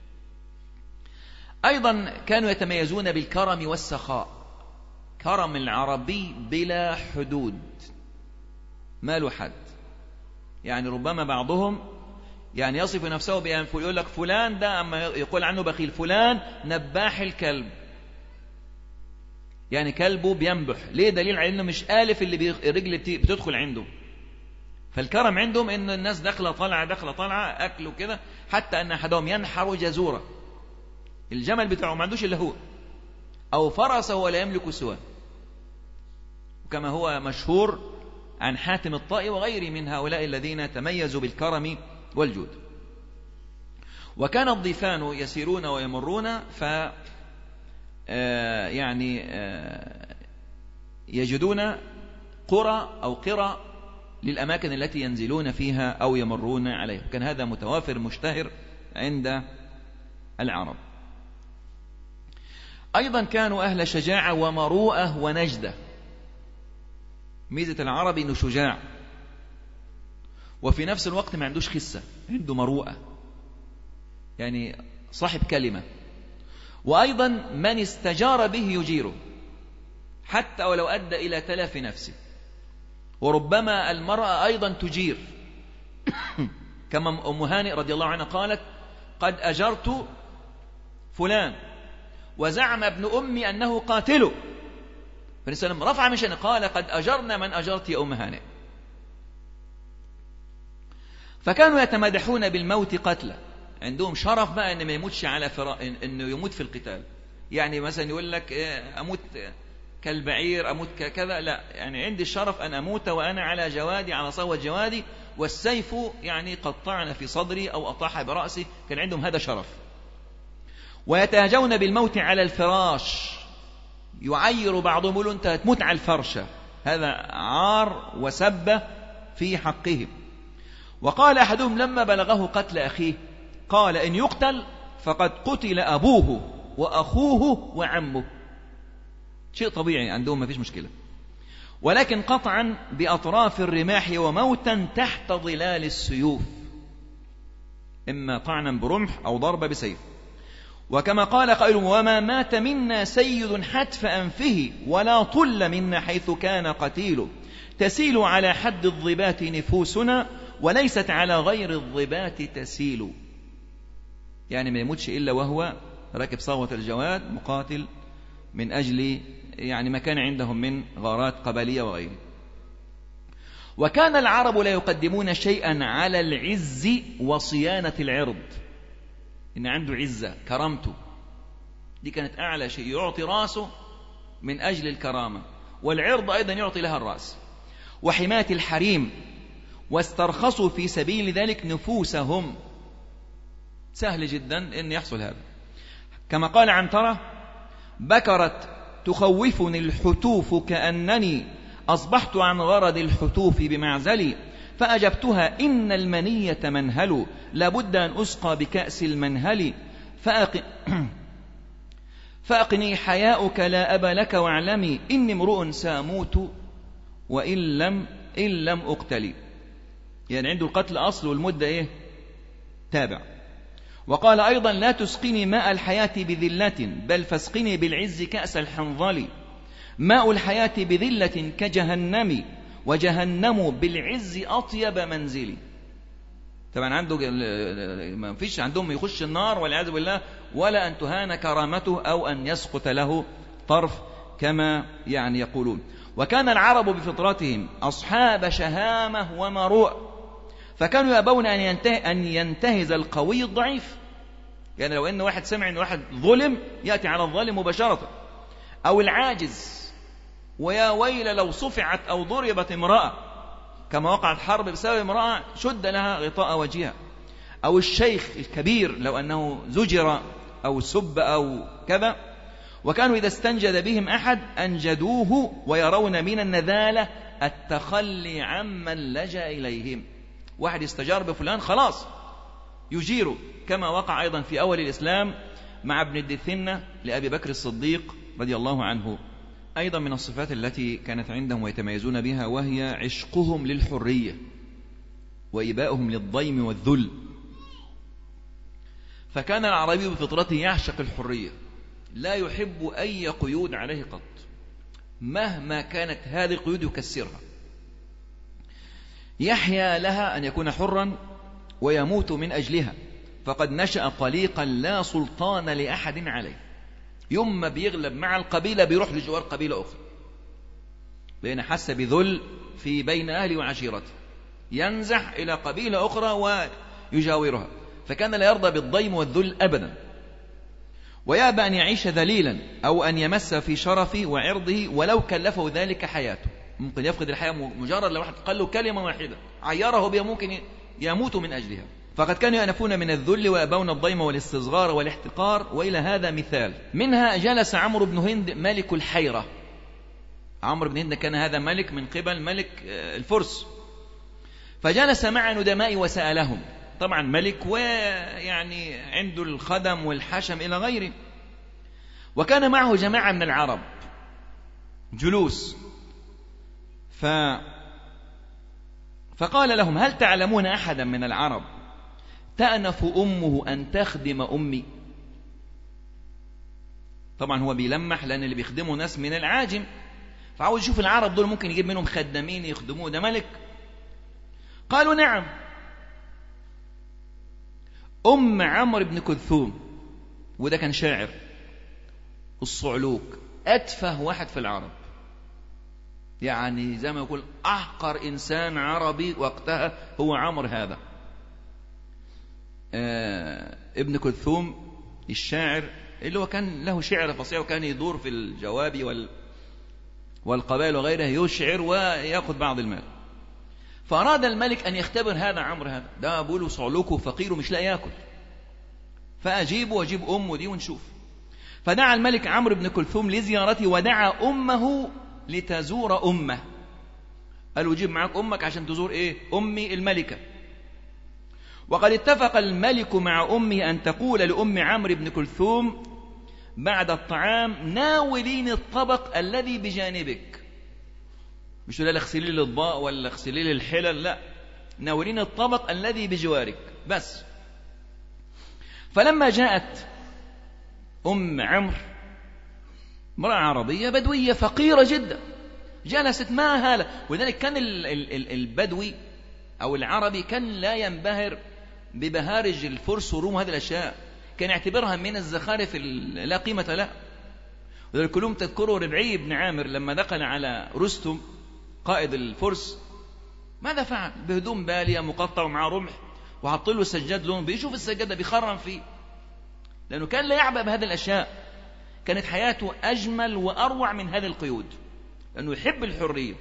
أيضا كانوا يتميزون بالكرم والسخاء. كرم العربي بلا حدود، ما له حد. يعني ربما بعضهم يعني يصف نفسه بأن يقول لك فلان ده، أما يقول عنه بخيل، فلان نباح الكلب، يعني كلبه بينبح. ليه؟ دليل على أنه مش آلف اللي الرجل بتدخل عنده. فالكرم عندهم أن الناس داخلة طالعة داخلة طالعة، أكل كده، حتى أن أحدهم ينحر جزورة، الجمل بتاعه ما عندوش إلا هو، أو فرسه ولا يملك سواه، كما هو مشهور عن حاتم الطائي وغيره من هؤلاء الذين تميزوا بالكرم والجود. وكان الضيفان يسيرون ويمرون يجدون قرى أو قرى للأماكن التي ينزلون فيها أو يمرون عليها. كان هذا متوافر مشتهر عند العرب. أيضا كانوا أهل شجاعة ومروءة ونجدة. ميزة العربي إنه شجاع، وفي نفس الوقت ما عندوش خسة، عنده مروءة، يعني صاحب كلمة. وأيضا من استجار به يجيره، حتى ولو أدى إلى تلف نفسه. وربما المرأة أيضا تجير، كما أم هانئ رضي الله عنها قالت: قد أجرت فلان وزعم ابن أمي أنه قاتله، فالنسلم رفع مشان قال: قد أجرنا من أجرت يا أم هانئ. فكانوا يتمادحون بالموت قتله، عندهم شرف بقى إن ما يموتش على إنه يموت في القتال. يعني مثلا يقول لك أموت كالبعير، أموت كذا، لا، يعني عندي الشرف أن أموت وأنا على جوادي، على صوة جوادي، والسيف يعني قد طعن في صدري أو أطاح برأسي. كان عندهم هذا شرف. ويتهاجون بالموت على الفراش، يعير بعضهم يقول: أنت هتموت على الفرشة، هذا عار وسبة في حقهم. وقال أحدهم لما بلغه قتل أخيه، قال: إن يقتل فقد قتل أبوه وأخوه وعمه. شيء طبيعي عندهم، ما فيش مشكلة، ولكن قطعا بأطراف الرماح وموتا تحت ظلال السيوف، إما طعنا برمح أو ضرب بسيف. وكما قال قائل: وما مات منا سيد حتف أنفه ولا طل منا حيث كان قتيل، تسيل على حد الضبات نفوسنا وليست على غير الضبات تسيل. يعني ما يموتش إلا وهو راكب صوة الجواد مقاتل من أجل يعني ما كان عندهم من غارات قبلية وغيره. وكان العرب لا يقدمون شيئا على العز وصيانة العرض، إن عنده عزة، كرامته دي كانت أعلى شيء، يعطي راسه من أجل الكرامة، والعرض أيضا يعطي لها الرأس، وحماية الحريم. واسترخصوا في سبيل ذلك نفوسهم. سهل جدا أن يحصل هذا، كما قال عنترة: بكرت تخوفني الحتوف كأنني أصبحت عن غرض الحتوف بمعزلي، فأجبتها: إن المنية منهل لابد أن أسقى بكأس المنهل، فأقني حياؤك لا أبا لك واعلمي إني امرؤ ساموت وإن لم أقتلي. يعني عنده القتل أصل والمدة إيه؟ تابع. وقال أيضا: لا تسقني ماء الحياة بذلة بل فاسقني بالعز كأس الحنظل، ماء الحياة بذلة كجهنم وجهنم بالعز أطيب منزلي. طبعا عنده ما فيش عندهم يخش النار والعياذ بالله، ولا أن تهان كرامته أو أن يسقط له طرف كما يعني يقولون. وكان العرب بفطرتهم أصحاب شهامة ومروءة، فكانوا يأبون أن ينتهز القوي الضعيف. يعني لو أن واحد سمع أن واحد ظلم يأتي على الظالم مباشرة، أو العاجز، ويا ويل لو صفعت أو ضربت امرأة كما وقعت حرب بسبب امرأة شد لها غطاء وجهها، أو الشيخ الكبير لو أنه زجر أو سب أو كذا. وكانوا إذا استنجد بهم أحد أنجدوه، ويرون من النذالة التخلي عمن لجأ إليهم. واحد يستجار بفلان خلاص يجيره، كما وقع أيضا في أول الإسلام مع ابن الدثنة لأبي بكر الصديق رضي الله عنه. أيضا من الصفات التي كانت عندهم ويتميزون بها وهي عشقهم للحرية وإباؤهم للضيم والذل. فكان العربي بفطرته يعشق الحرية، لا يحب أي قيود عليه قط، مهما كانت هذه القيود يكسرها، يحيا لها أن يكون حرا ويموت من أجلها. فقد نشأ طليقا لا سلطان لأحد عليه، يوم ما بيغلب مع القبيلة بيروح لجوار قبيلة أخرى، لأن حس بذل في بين أهله وعشيرته، ينزح إلى قبيلة أخرى ويجاورها. فكان لا يرضى بالضيم والذل أبدا، ويأبى أن يعيش ذليلا أو أن يمس في شرفه وعرضه ولو كلفه ذلك حياته. ممكن يفقد الحياة مجرد لو واحد قال له كلمة واحدة عيره بها ممكن يموت من أجلها. فقد كانوا يأنفون من الذل ويأبون الضيم والاستصغار والاحتقار. وإلى هذا مثال منها: جلس عمرو بن هند ملك الحيرة. عمرو بن هند كان هذا ملك من قبل ملك الفرس، فجلس مع ندماء وسألهم. طبعا ملك ويعني عنده الخدم والحشم إلى غيره، وكان معه جماعة من العرب جلوس. فقال لهم: هل تعلمون أحدا من العرب تأنف أمه أن تخدم أمي؟ طبعا هو بيلمح لأن اللي بيخدموا ناس من العاجم، فعاوز يشوف العرب دول ممكن يجيب منهم خدامين يخدموه، ده ملك. قالوا: نعم، أم عمرو بن كلثوم، وده كان شاعر الصعلوك، أتفه واحد في العرب، يعني زي ما يقول أحقر إنسان عربي وقتها هو عمرو هذا. ابن كلثوم الشاعر اللي هو كان له شعر فصيح وكان يدور في الجواب والقبائل وغيرها، يشعر ويأخذ بعض المال. فأراد الملك أن يختبر هذا عمرو هذا، ده بيقولوا صعلوك وفقير ومش لاقي ياكل، فأجيبه وأجيب أمه دي ونشوف. فدعا الملك عمرو بن كلثوم لزيارته، ودعا أمه لتزور أمه. قالوا: جيب معك أمك عشان تزور إيه؟ أمي الملكة. وقد اتفق الملك مع أمه أن تقول لأم عمرو بن كلثوم بعد الطعام: ناوليني الطبق الذي بجانبك. مش لا اغسلي لي الأطباق ولا اغسلي لي الحلل، لا، ناوليني الطبق الذي بجوارك بس. فلما جاءت أم عمرو، امرأة عربية بدوية فقيرة جدا، جلست معها هالة. ولذلك كان البدوي أو العربي كان لا ينبهر ببهارج الفرس والروم، هذه الأشياء كان يعتبرها من الزخارف لا قيمة لها. ولذلك كلهم تذكروا ربعي بن عامر لما دخل على رستم قائد الفرس، ماذا فعل؟ بهدوم بالية مقطع ومعه رمح وحط له سجاد لون، بيشوف السجاد ده بيخرم فيه، لأنه كان لا يعبأ بهذه الأشياء. كانت حياته أجمل وأروع من هذه القيود، لأنه يحب الحرية.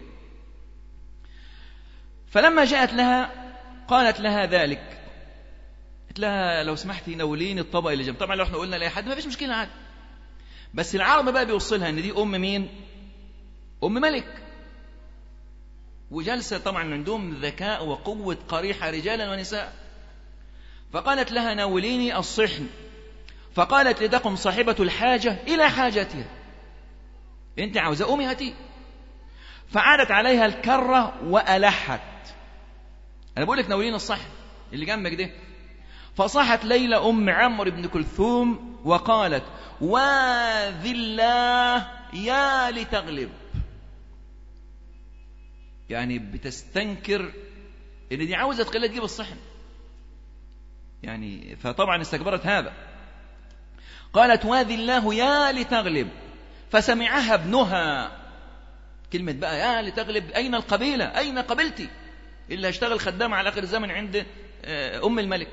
فلما جاءت لها قالت لها ذلك، قالت لها: لو سمحتي نولين الطبق اللي جنب. طبعا لو احنا قلنا لأي حد ما فيش مشكلة عادي، بس العرب بقى بيوصلها ان دي أم مين؟ أم ملك، وجلسة طبعا عندهم ذكاء وقوة قريحة رجالا ونساء. فقالت لها: ناوليني الصحن. فقالت لتقم صاحبة الحاجة إلى حاجتها، أنت عاوزة أمي هاتي. فعادت عليها الكرة وألحت، أنا بقول لك ناولين الصحن اللي جنبك ده. فصحت ليلى أم عمرو بن كلثوم وقالت: واذي الله يا لتغلب، يعني بتستنكر إن دي عاوزة تخليها تجيب الصحن يعني. فطبعا استكبرت هذا، قالت: واذي الله يا لتغلب. فسمعها ابنها، كلمة بقى يا لتغلب، أين القبيلة؟ أين قبيلتي؟ اللي هشتغل خدام على آخر الزمن عند أم الملك.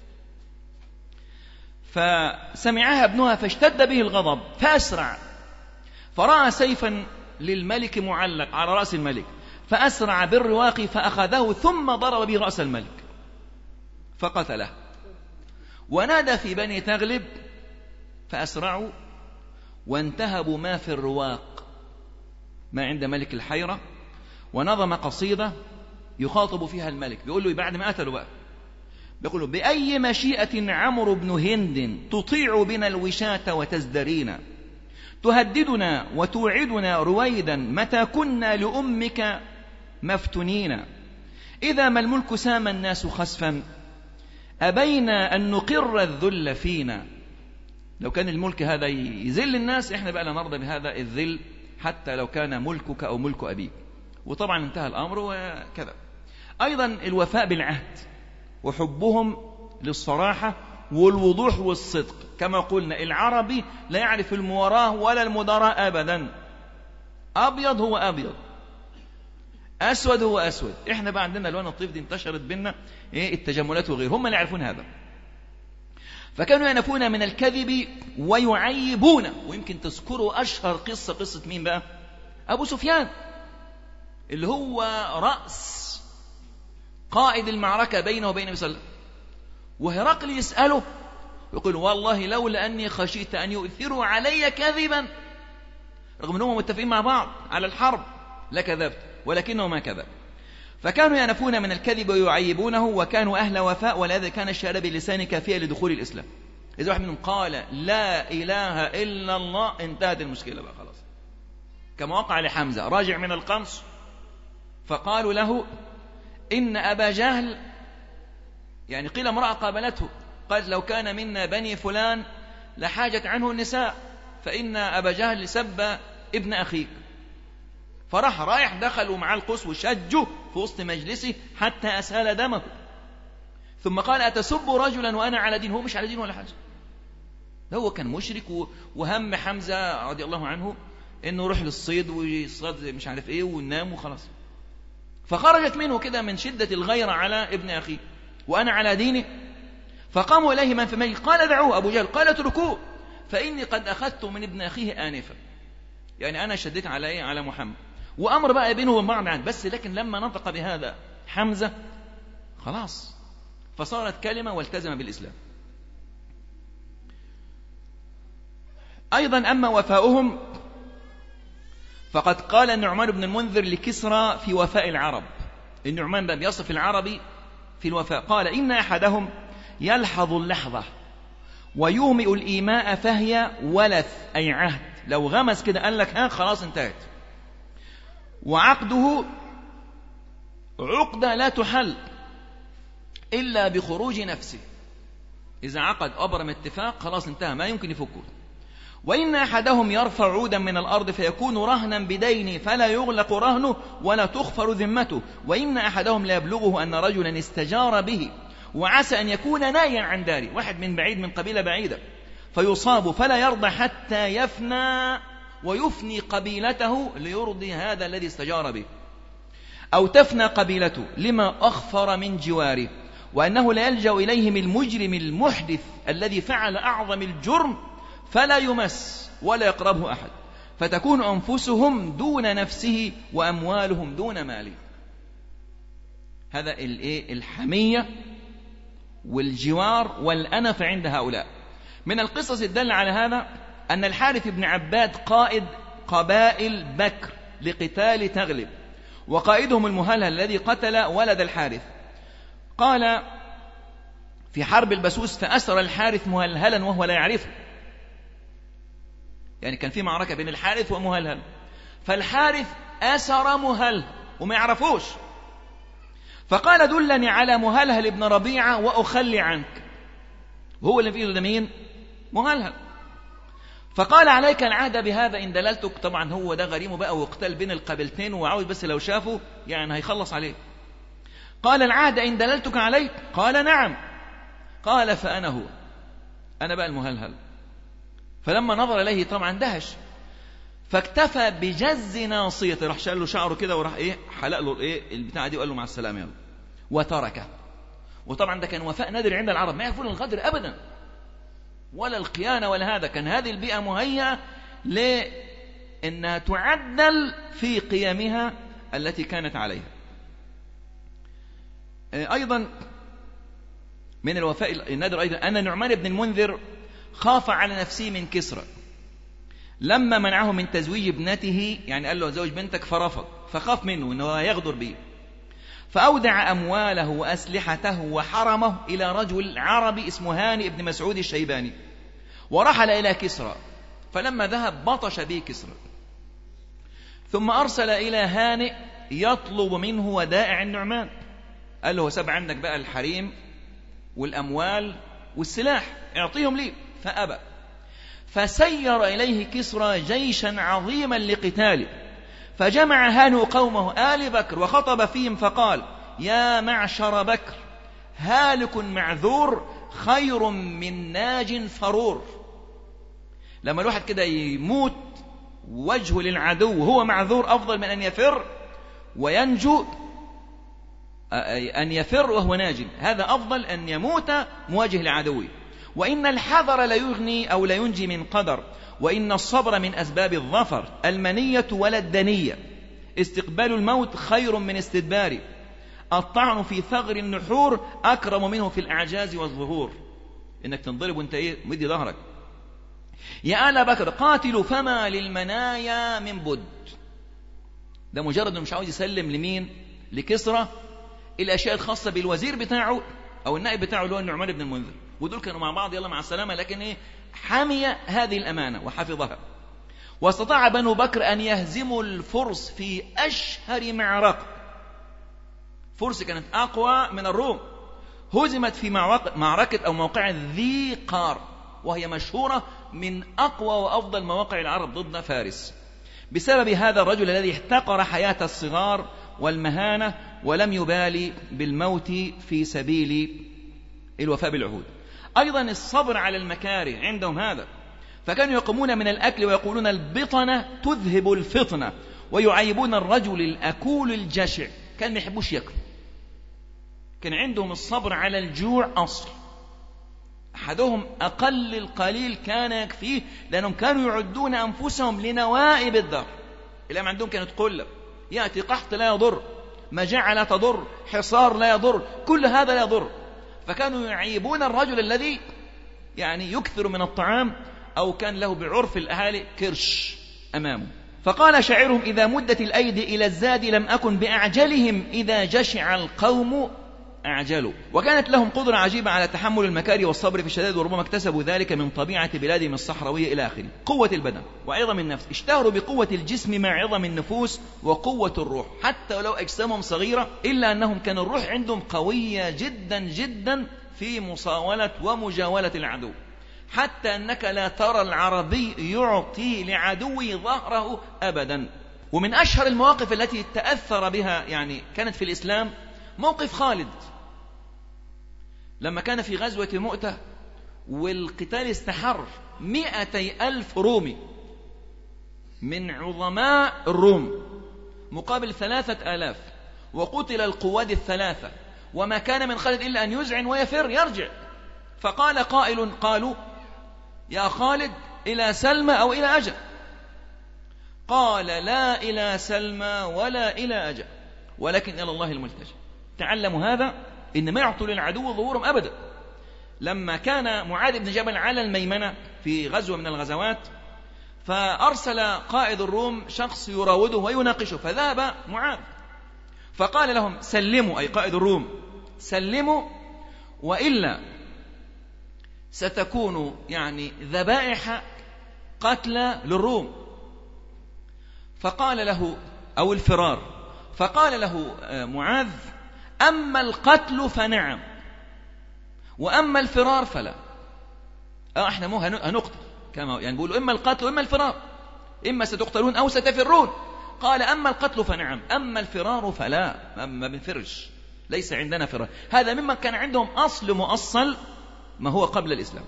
فسمعها ابنها فاشتد به الغضب فأسرع، فرأى سيفا للملك معلق على رأس الملك، فأسرع بالرواق فأخذه ثم ضرب به رأس الملك فقتله. ونادى في بني تغلب فأسرعوا وانتهبوا ما في الرواق، ما عند ملك الحيرة، ونظم قصيدة يخاطب فيها الملك، بيقول له بعد ما قتلوا بقى، بيقول له: بأي مشيئة عمرو بن هند تطيع بنا الوشاة وتزدرينا، تهددنا وتوعدنا رويدا متى كنا لأمك مفتونين، إذا ما الملك سام الناس خسفا أبينا أن نقر الذل فينا. لو كان الملك هذا يذل الناس، إحنا بقى لا نرضى بهذا الذل حتى لو كان ملكك أو ملك أبيك. وطبعا انتهى الأمر وكذا. أيضا الوفاء بالعهد وحبهم للصراحة والوضوح والصدق، كما قلنا العربي لا يعرف المواراة ولا المداراة أبدا، أبيض هو أبيض، أسود هو أسود. إحنا بقى عندنا ألوان الطيف دي انتشرت بينا التجملات وغيره، هم اللي يعرفون هذا. فكانوا ينفون من الكذب ويعيبون. ويمكن تذكروا أشهر قصة مين بقى؟ أبو سفيان، اللي هو رأس قائد المعركة بينه وبين النبي صلى الله عليه وسلم، وهرقل يسأله يقول: والله لولا أني خشيت أن يؤثروا علي كذبا، رغم أنهم متفقين مع بعض على الحرب، لكذبت، ولكنه ما كذب. فكانوا ينفون من الكذب ويعيبونه، وكانوا أهل وفاء، ولهذا كان الشهادة باللسان كافية لدخول الإسلام. إذا واحد منهم قال لا إله إلا الله انتهت المشكلة بقى خلاص، كما وقع لحمزة راجع من القنص، فقالوا له: إن أبا جهل، يعني قيل امرأة قابلته، قالت: لو كان منا بني فلان لحاجت عنه النساء، فإن أبا جهل سب ابن أخيك. رايح دخلوا مع القوس وشجوا في وسط مجلسه حتى أسهل دمه، ثم قال: أتسب رجلا وأنا على دين؟ هو مش على دين ولا حاجة، هو كان مشرك، وهم حمزة رضي الله عنه إنه يروح للصيد ويصطاد مش عارف إيه ونام وخلاص. فخرجت منه كده من شدة الغيرة على ابن أخيه وأنا على دينه. فقاموا إليه من في المجلس قال: دعوه. أبو جهل قال: اتركوه فإني قد أخذت من ابن أخيه آنفا، يعني أنا شديت على محمد. وأمر بقى بينه وبين بعض عنه، بس لكن لما نطق بهذا حمزة خلاص فصارت كلمة والتزم بالإسلام. أيضا أما وفاؤهم فقد قال النعمان بن المنذر لكسرى في وفاء العرب، النعمان بقى بيصف العربي في الوفاء، قال: إن أحدهم يلحظ اللحظة ويومئ الإيماء فهي ولث، أي عهد، لو غمس كده قال لك ها خلاص انتهت. وعقده عقدة لا تحل إلا بخروج نفسه، إذا عقد أبرم اتفاق خلاص انتهى، ما يمكن يفكه. وإن أحدهم يرفع عودا من الأرض فيكون رهنا بدين فلا يغلق رهنه ولا تخفر ذمته. وإن أحدهم لا يبلغه أن رجلا استجار به وعسى أن يكون نايا عن داره، واحد من بعيد من قبيلة بعيدة، فيصاب فلا يرضى حتى يفنى ويفني قبيلته ليرضي هذا الذي استجار به، أو تفنى قبيلته لما أخفر من جواره، وأنه لا يلجأ إليهم المجرم المحدث الذي فعل أعظم الجرم فلا يمس ولا يقربه أحد، فتكون أنفسهم دون نفسه وأموالهم دون ماله. هذا الحمية والجوار والأنف عند هؤلاء. من القصص الدالة على هذا أن الحارث بن عباد قائد قبائل بكر لقتال تغلب، وقائدهم المهلهل الذي قتل ولد الحارث، قال في حرب البسوس: فأسر الحارث مهلهلا وهو لا يعرفه، يعني كان في معركة بين الحارث ومهلهل، فالحارث أسر مهلهل وما يعرفوش، فقال: دلني على مهلهل ابن ربيعة وأخلي عنك، وهو اللي في إيده ده مين؟ مهلهل. فقال: عليك العهد بهذا إن دللتك. طبعا هو ده غريمه بقى واقتال بين القبيلتين وعاوز بس لو شافه يعني هيخلص عليه. قال: العهد إن دللتك عليه؟ قال: نعم. قال: فأنا هو، أنا بقى المهلهل. فلما نظر إليه طبعا دهش، فاكتفى بجز ناصيته، راح شال له شعره كده وراح حلق له البتاعة دي وقال له: مع السلامة يلا. وتركه. وطبعا ده كان وفاء نادر عند العرب، ما يعرفون الغدر أبدا ولا الخيانة ولا هذا. كان هذه البيئة مهيئة لأنها تعدل في قيمها التي كانت عليها. أيضا من الوفاء النادر أيضا أن نعمان بن المنذر خاف على نفسه من كسرى لما منعه من تزويج ابنته، يعني قال له زوج بنتك فرفض، فخاف منه أنه يغدر به، فأودع أمواله وأسلحته وحرمه إلى رجل عربي اسمه هاني بن مسعود الشيباني، ورحل إلى كسرى. فلما ذهب بطش به كسرى، ثم أرسل إلى هانئ يطلب منه ودائع النعمان، قال له سب عندك بقى الحريم والأموال والسلاح، اعطيهم لي، فأبى. فسير إليه كسرى جيشا عظيما لقتاله، فجمع هانئ قومه آل بكر وخطب فيهم فقال: يا معشر بكر، هالك معذور خير من ناج فرور. لما الواحد كده يموت وجهه للعدو وهو معذور أفضل من أن يفر وينجو، أن يفر وهو ناج، هذا أفضل أن يموت مواجه لعدوه. وإن الحذر لا يغني أو لا ينجي من قدر، وإن الصبر من أسباب الظفر، المنية ولا الدنية، استقبال الموت خير من استدباره، الطعن في ثغر النحور أكرم منه في الأعجاز والظهور. إنك تنضرب وانت مدي ظهرك. يا آل بكر قاتلوا فما للمنايا من بد. ده مجرد انه مش عاوز يسلم لمين؟ لكسرى الأشياء الخاصة بالوزير بتاعه أو النائب بتاعه اللي هو النعمان بن المنذر، ودول كانوا مع بعض يلا مع السلامة، لكن حمي هذه الأمانة وحفظها. واستطاع بنو بكر أن يهزموا الفرس في أشهر معركة. فرس كانت أقوى من الروم، هزمت في معركة أو موقع ذي قار، وهي مشهورة من أقوى وأفضل مواقع العرب ضد فارس، بسبب هذا الرجل الذي احتقر حياة الصغار والمهانة ولم يبالي بالموت في سبيل الوفاء بالعهود. أيضا الصبر على المكاره عندهم هذا، فكانوا يقومون من الأكل ويقولون البطنة تذهب الفطنة، ويعيبون الرجل الأكول الجشع، كان ما يحبوش يأكل. كان عندهم الصبر على الجوع أصل، أحدهم أقل القليل كان يكفيه، لأنهم كانوا يعدون أنفسهم لنوائب الدهر. الأم عندهم كانت قلة، يأتي قحط لا يضر، مجاعة لا تضر، حصار لا يضر، كل هذا لا يضر. فكانوا يعيبون الرجل الذي يعني يكثر من الطعام، أو كان له بعرف الأهالي كرش أمامه. فقال شاعرهم: إذا مدت الأيدي إلى الزاد لم أكن بأعجلهم، إذا جشع القوم أعجلوا. وكانت لهم قدرة عجيبة على تحمل المكاره والصبر في الشدائد، وربما اكتسبوا ذلك من طبيعة بلادهم الصحراوية إلى آخره. قوة البدن وعظم النفس، اشتهروا بقوة الجسم مع عظم النفوس وقوة الروح، حتى ولو أجسامهم صغيرة إلا أنهم كان الروح عندهم قوية جدا جدا في مصاولة ومجاولة العدو، حتى أنك لا ترى العربي يعطي لعدوه ظهره أبدا. ومن أشهر المواقف التي تأثر بها يعني كانت في الإسلام موقف خالد لما كان في غزوة مؤتة والقتال استحر، 200,000 رومي من عظماء الروم مقابل 3,000، وقتل القواد الثلاثة، وما كان من خالد إلا أن يزعن ويفر يرجع. فقال قائل: قالوا يا خالد إلى سلمى أو إلى أجل؟ قال: لا إلى سلمى ولا إلى أجل، ولكن إلى الله الملتجأ. تعلموا هذا، إن ما يعطوا للعدو ظهورهم أبدا. لما كان معاذ بن جبل على الميمنة في غزوة من الغزوات، فأرسل قائد الروم شخص يراوده ويناقشه، فذهب معاذ فقال لهم: سلموا، أي قائد الروم سلموا، وإلا ستكون يعني ذبائح قتلى للروم. فقال له، أو الفرار، فقال له معاذ: أما القتل فنعم، وأما الفرار فلا. احنا مو هنقتل، كما يعني بيقولوا إما القتل وإما الفرار، إما ستقتلون أو ستفرون. قال: أما القتل فنعم، أما الفرار فلا، ما بنفرش، ليس عندنا فرار. هذا مما كان عندهم أصل مؤصل ما هو قبل الإسلام.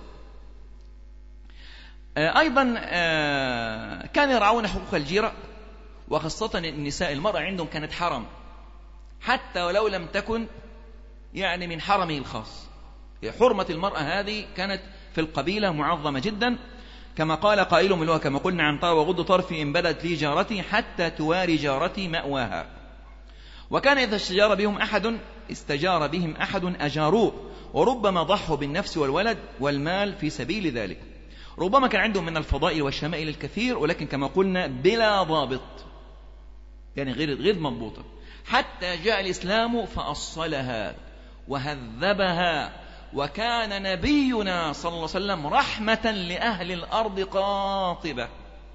أيضا كان يرعون حقوق الجيرة، وخاصة النساء. المرأة عندهم كانت حرم، حتى ولو لم تكن يعني من حرمه الخاص. حرمة المرأة هذه كانت في القبيلة معظمة جدا، كما قال قائلهم اللي هو كما قلنا عن طار وغض طرفي إن بدت لي جارتي حتى تواري جارتي مأواها. وكان إذا استجار بهم أحد أجاروه، وربما ضحوا بالنفس والولد والمال في سبيل ذلك. ربما كان عندهم من الفضائل والشمائل الكثير، ولكن كما قلنا بلا ضابط، يعني غير مضبوطة، حتى جاء الإسلام فأصلها وهذبها. وكان نبينا صلى الله عليه وسلم رحمة لأهل الأرض قاطبة،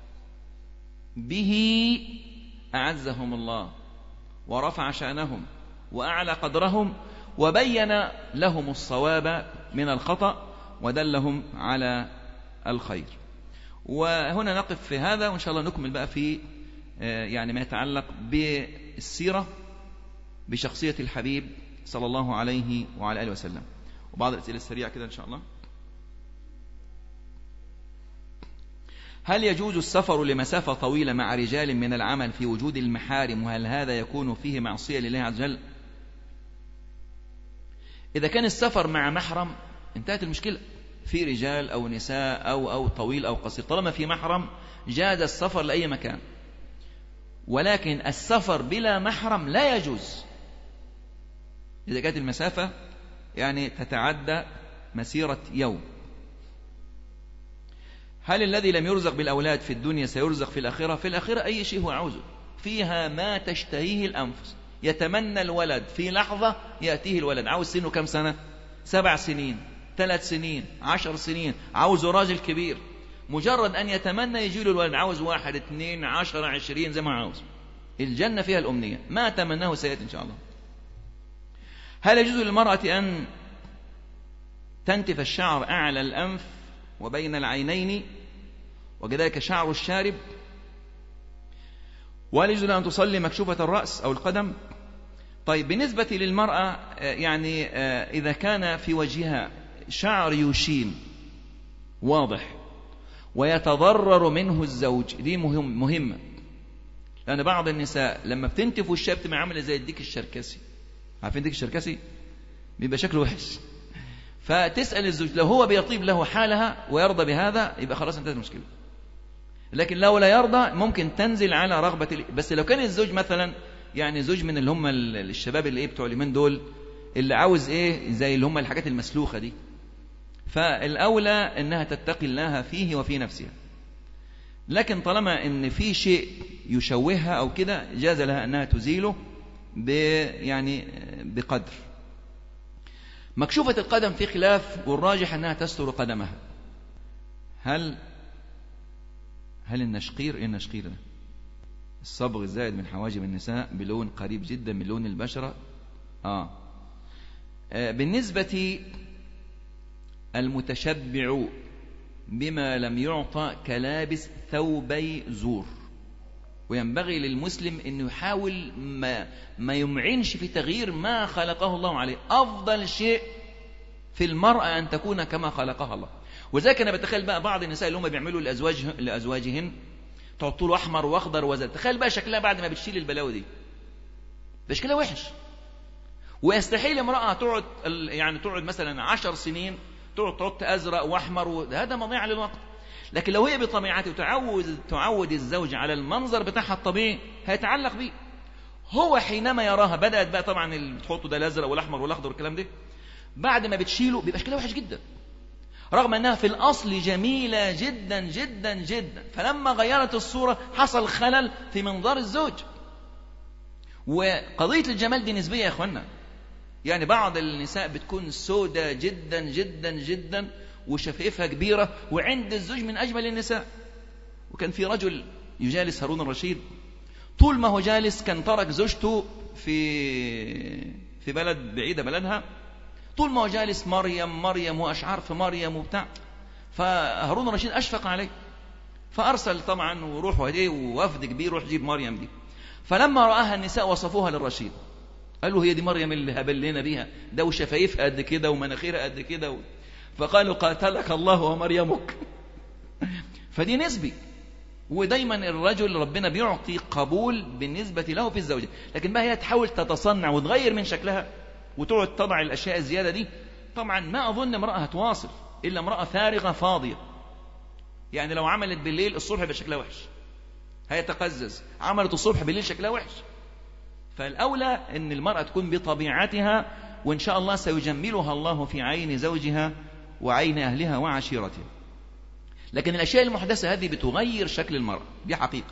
به أعزهم الله ورفع شأنهم وأعلى قدرهم، وبين لهم الصواب من الخطأ ودلهم على الخير. وهنا نقف في هذا، وإن شاء الله نكمل بقى في يعني ما يتعلق بالسيرة بشخصية الحبيب صلى الله عليه وعلى آله وسلم. وبعض الأسئلة السريعة كده إن شاء الله. هل يجوز السفر لمسافة طويلة مع رجال من العمل في وجود المحارم، وهل هذا يكون فيه معصية لله عز وجل؟ إذا كان السفر مع محرم انتهت المشكلة، في رجال أو نساء أو طويل أو قصير، طالما في محرم جاز السفر لأي مكان. ولكن السفر بلا محرم لا يجوز إذا كانت المسافة يعني تتعدى مسيرة يوم. هل الذي لم يرزق بالأولاد في الدنيا سيرزق في الآخرة؟ في الآخرة أي شيء هو عاوزه، فيها ما تشتهيه الأنفس. يتمنى الولد في لحظة يأتيه الولد. عاوز سنه كم سنة؟ 7 سنين، 3 سنين، 10 سنين. عاوزه راجل كبير، مجرد أن يتمنى يجيله الولد. عاوز 1 2 10 20 زي ما عاوز. الجنة فيها الأمنية، ما تمناه سيأتي إن شاء الله. هل يجوز للمرأة أن تنتف الشعر أعلى الأنف وبين العينين وكذلك شعر الشارب؟ وهل يجوز أن تصلي مكشوفة الرأس أو القدم؟ طيب، بالنسبة للمرأة يعني إذا كان في وجهها شعر يشين واضح ويتضرر منه الزوج، دي مهمة، لأن بعض النساء لما بتنتف وشها بتبقى عاملة زي الديك الشركسي. عارفين الديك الشركسي؟ بيبقى شكله وحش. فتسأل الزوج، لو هو بيطيب له حالها ويرضى بهذا يبقى خلاص انتهت المشكلة. لكن لو لا يرضى ممكن تنزل على رغبة بس لو كان الزوج مثلا يعني زوج من اللي هم الشباب اللي بتوع اليومين دول، اللي عاوز زي اللي هم الحاجات المسلوخة دي، فالأولى أنها تتقي الله فيه وفي نفسها. لكن طالما أن في شيء يشوهها أو كده جاز لها أنها تزيله يعني بقدر. مكشوفة القدم في خلاف، والراجح أنها تستر قدمها. هل النشقير النشقير ده الصبغ الزائد من حواجب النساء بلون قريب جدا من لون البشرة؟ بالنسبة المتشبع بما لم يعطى كلابس ثوبي زور، وينبغي للمسلم أنه يحاول ما يمعنش في تغيير ما خلقه الله عليه. أفضل شيء في المرأة أن تكون كما خلقها الله. وذلك أنا بتخيل بقى بعض النساء اللي هم بيعملوا لأزواجهن تحطوا له أحمر وأخضر وزرق، تخيل بقى شكلها بعد ما بتشيل البلاوي دي، شكلها وحش. ويستحيل امرأة تقعد مثلا 10 سنين تقعد أزرق وأحمر، هذا مضيع للوقت. لكن لو هي بطبيعته تعود الزوج على المنظر بتاعها الطبيعي هيتعلق بيه. هو حينما يراها بدأت بقى طبعا اللي تحطه ده الأزرق والأحمر والأخضر والكلام ده، بعد ما بتشيله بيبقى شكلها وحش جدا، رغم أنها في الأصل جميلة جدا جدا جدا. فلما غيرت الصورة حصل خلل في منظار الزوج. وقضية الجمال دي نسبية يا أخوانا، يعني بعض النساء بتكون سودة جدا جدا جدا وشفايفها كبيرة، وعند الزوج من أجمل النساء. وكان في رجل يجالس هارون الرشيد، طول ما هو جالس كان ترك زوجته في بلد بعيدة بلدها، طول ما هو جالس مريم وأشعار في مريم وبتاع. فهارون الرشيد أشفق عليه، فأرسل طبعا وروح ووفد كبير روح جيب مريم دي. فلما رآها النساء وصفوها للرشيد، قالوا هي دي مريم اللي هبلنا بيها ده، وشفايفها قد كده ومناخيرها قد كده فقالوا قاتلك الله ومريمك. فدي نسبي، ودايما الرجل ربنا بيعطي قبول بالنسبة له في الزوجة. لكن بقى هي تحاول تتصنع وتغير من شكلها، وتقعد تضع الأشياء الزيادة دي. طبعا ما أظن امرأة هتواصل إلا امرأة فارغة فاضية، يعني لو عملت بالليل الصبح يبقى شكلها وحش، هيتقزز، عملت الصبح بالليل شكلها وحش. فالأولى أن المرأة تكون بطبيعتها، وإن شاء الله سيجملها الله في عين زوجها وعين أهلها وعشيرتها. لكن الأشياء المحدثة هذه بتغير شكل المرأة، دي حقيقة.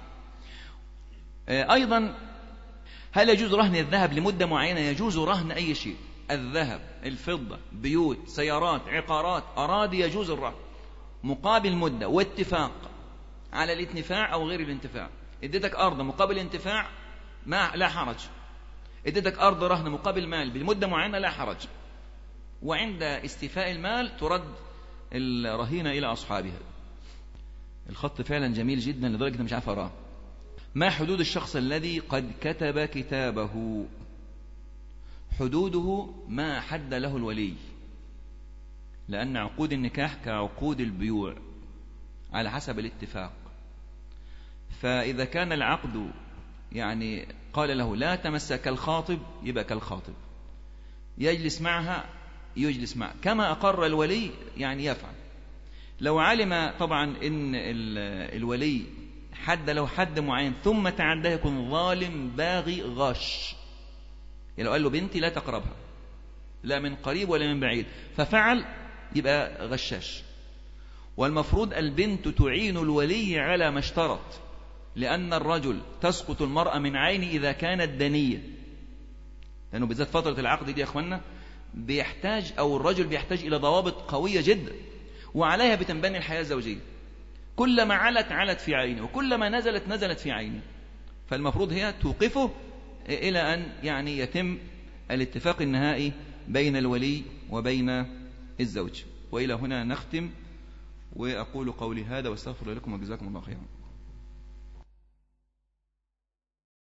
أيضا هل يجوز رهن الذهب لمدة معينة؟ يجوز رهن أي شيء، الذهب، الفضة، بيوت، سيارات، عقارات، أراضي، يجوز الرهن مقابل مدة واتفاق على الانتفاع أو غير الانتفاع. اديتك أرض مقابل انتفاع لا حرج، اديتك أرض رهن مقابل مال بمدة معينة لا حرج، وعند استيفاء المال ترد الرهينة إلى أصحابها. الخط فعلا جميل جدا لدرجة مش عارف أراه. ما حدود الشخص الذي قد كتب كتابه؟ حدوده ما حد له الولي، لأن عقود النكاح كعقود البيوع على حسب الاتفاق. فإذا كان العقد يعني قال له لا تمسك الخاطب، يبقى كالخاطب، يجلس معها يجلس معها كما أقر الولي، يعني يفعل. لو علم طبعا إن الولي حد له حد معين ثم تعداه يكون ظالم باغي غاش. يعني لو قال له بنتي لا تقربها لا من قريب ولا من بعيد ففعل يبقى غشاش. والمفروض البنت تعين الولي على ما اشترط، لأن الرجل تسقط المرأة من عينه إذا كانت دنية، لأنه بالذات فترة العقد دي يا أخوانا بيحتاج، أو الرجل بيحتاج إلى ضوابط قوية جدا، وعليها بتنبني الحياة الزوجية. كلما علت في عينه، وكلما نزلت في عينه. فالمفروض هي توقفه إلى أن يعني يتم الاتفاق النهائي بين الولي وبين الزوج. وإلى هنا نختم، وأقول قولي هذا واستغفر لكم وجزاكم الله خيرا.